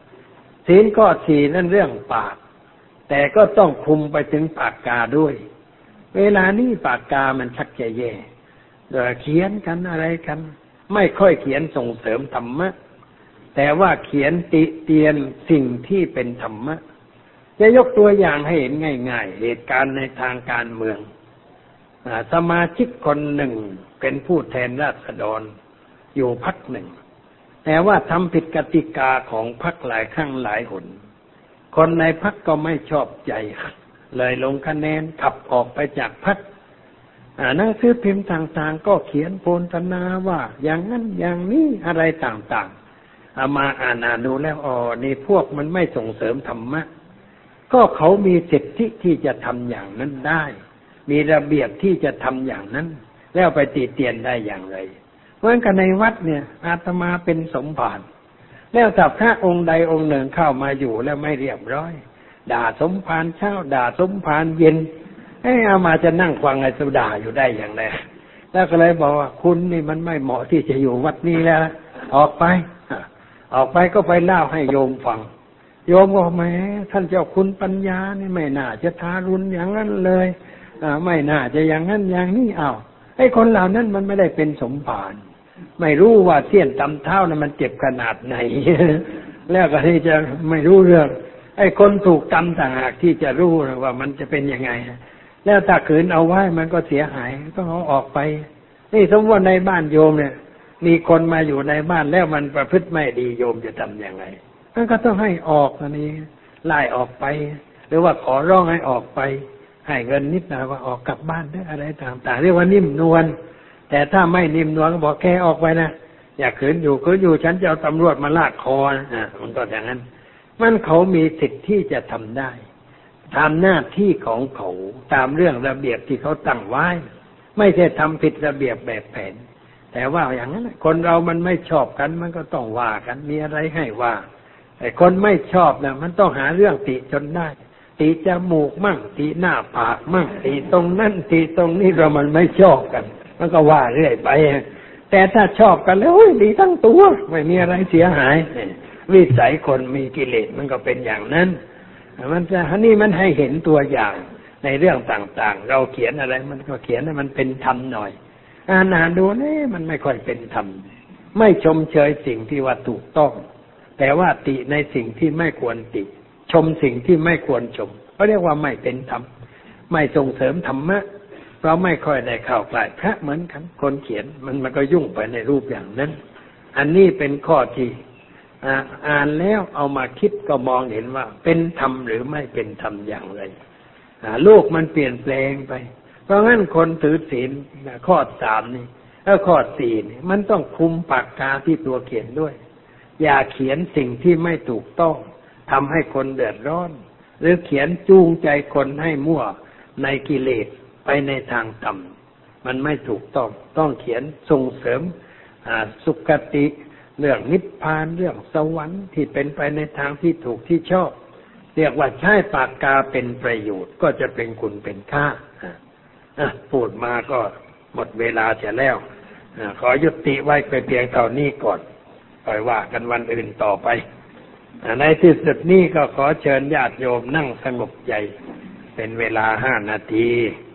3ศีลข้อ 4นั่นเรื่องปากแต่ก็ต้องคุมไปถึงปากกาด้วยเวลานี้ปากกามันชักจะแย่โดยเขียนกันอะไรกันไม่ค่อยเขียนส่งเสริมธรรมะแต่ว่าเขียนติเตียนสิ่งที่เป็นธรรมะจะยกตัวอย่างให้เห็นง่ายๆเหตุการณ์ในทางการเมืองสมาชิกคนหนึ่งเป็นผู้แทนราษฎรอยู่พรรคหนึ่งแต่ว่าทำผิดกติกาของพรรคหลายครั้งหลายหนคนในพรรคก็ไม่ชอบใจเลยลงคะแนนขับออกไปจากพรรคหนังสือพิมพ์ต่างๆก็เขียนโพลธนาว่าอย่างนั้นอย่างนี้อะไรต่างๆมาอ่านดูแล้วนี่พวกมันไม่ส่งเสริมธรรมะก็เขามีสิทธิที่จะทำอย่างนั้นได้มีระเบียบที่จะทำอย่างนั้นแล้วไปติเตียนได้อย่างไรเพราะงั้นในวัดเนี่ยอาตมาเป็นสมภารแล้วถ้าพระองค์ใดองค์หนึ่งเข้ามาอยู่แล้วไม่เรียบร้อยด่าสมภารเช้าด่าสมภารเย็นอามาจะนั่งฟังไอ้สุด่าอยู่ได้อย่างไรแล้วก็เลยบอกว่าคุณนี่มันไม่เหมาะที่จะอยู่วัดนี้แล้วออกไปก็ไปเล่าให้โยมฟังโยมบอกแหมท่านเจ้าคุณปัญญานี่ไม่น่าจะทารุณอย่างนั้นเลยไม่น่าจะอย่างนั้นอย่างนี้ไอ้คนเหล่านั้นมันไม่ได้เป็นสมภารไม่รู้ว่าเสี้ยนตำเท้านั้นมันเจ็บขนาดไหน แล้วก็ที่จะไม่รู้เรื่องไอ้คนถูกตำต่างหากที่จะรู้ว่ามันจะเป็นยังไงแล้วถ้าขืนเอาไว้มันก็เสียหายต้องเอาออกไปนี่สมมติว่าในบ้านโยมเนี่ยมีคนมาอยู่ในบ้านแล้วมันประพฤติไม่ดีโยมจะทำยังไงมันก็ต้องให้ออกอันนี้ไล่ออกไปหรือว่าขอร้องให้ออกไปให้เงินนิดหน่อยว่าออกกลับบ้านได้อะไรต่างๆเรียกว่านิ่มนวลแต่ถ้าไม่นิ่มนวลก็บอกแค่ออกไปนะอย่าขืนอยู่ฉันจะเอาตำรวจมาลากคอมันก็อย่างนั้นมันเขามีสิทธิ์ที่จะทำได้ทำหน้าที่ของเขาตามเรื่องระเบียบที่เขาตั้งไว้ไม่ใช่ทำผิดระเบียบแบบแผนแต่ว่าอย่างนั้นคนเรามันไม่ชอบกันมันก็ต้องว่ากันมีอะไรให้ว่าแต่คนไม่ชอบนะมันต้องหาเรื่องติจนได้ติจมูกมั่งติหน้าผากมั่งติตรงนั่นติตรงนี้เรามันไม่ชอบกันมันก็ว่าเรื่อยไปแต่ถ้าชอบกันแล้วดีทั้งตัวไม่มีอะไรเสียหายวิสัยคนมีกิเลสมันก็เป็นอย่างนั้นมันจะนี่มันให้เห็นตัวอย่างในเรื่องต่างๆเราเขียนอะไรมันก็เขียนให้มันเป็นธรรมหน่อยอ่านดูนี่มันไม่ค่อยเป็นธรรมไม่ชมเชยสิ่งที่ว่าถูกต้องแต่ว่าติในสิ่งที่ไม่ควรติชมสิ่งที่ไม่ควรชมเขาเรียกว่าไม่เป็นธรรมไม่ส่งเสริมธรรมะเราไม่ค่อยได้เข้าใกล้พระเหมือนกันคนเขียนมันก็ยุ่งไปในรูปอย่างนั้นอันนี้เป็นข้อที่อ่านแล้วเอามาคิดก็มองเห็นว่าเป็นธรรมหรือไม่เป็นธรรมอย่างไรโลกมันเปลี่ยนแปลงไปเพราะงั้นคนถือศีลข้อ 3นี่แล้วข้อ 4นี่มันต้องคุมปากกาที่ตัวเขียนด้วยอย่าเขียนสิ่งที่ไม่ถูกต้องทำให้คนเดือดร้อนหรือเขียนจูงใจคนให้มั่วในกิเลสไปในทางต่ำมันไม่ถูกต้องเขียนส่งเสริมสุคติเรื่องนิพพานเรื่องสวรรค์ที่เป็นไปในทางที่ถูกที่ชอบเรียกว่าใช้ปากกาเป็นประโยชน์ก็จะเป็นคุณเป็นค่าพูดมาก็หมดเวลาเสียแล้วขอยุติไว้เพียงเท่านี้ก่อนค่อยว่ากันวันอื่นต่อไปในที่สุดนี้ก็ขอเชิญญาติโยมนั่งสงบใจเป็นเวลา5 นาที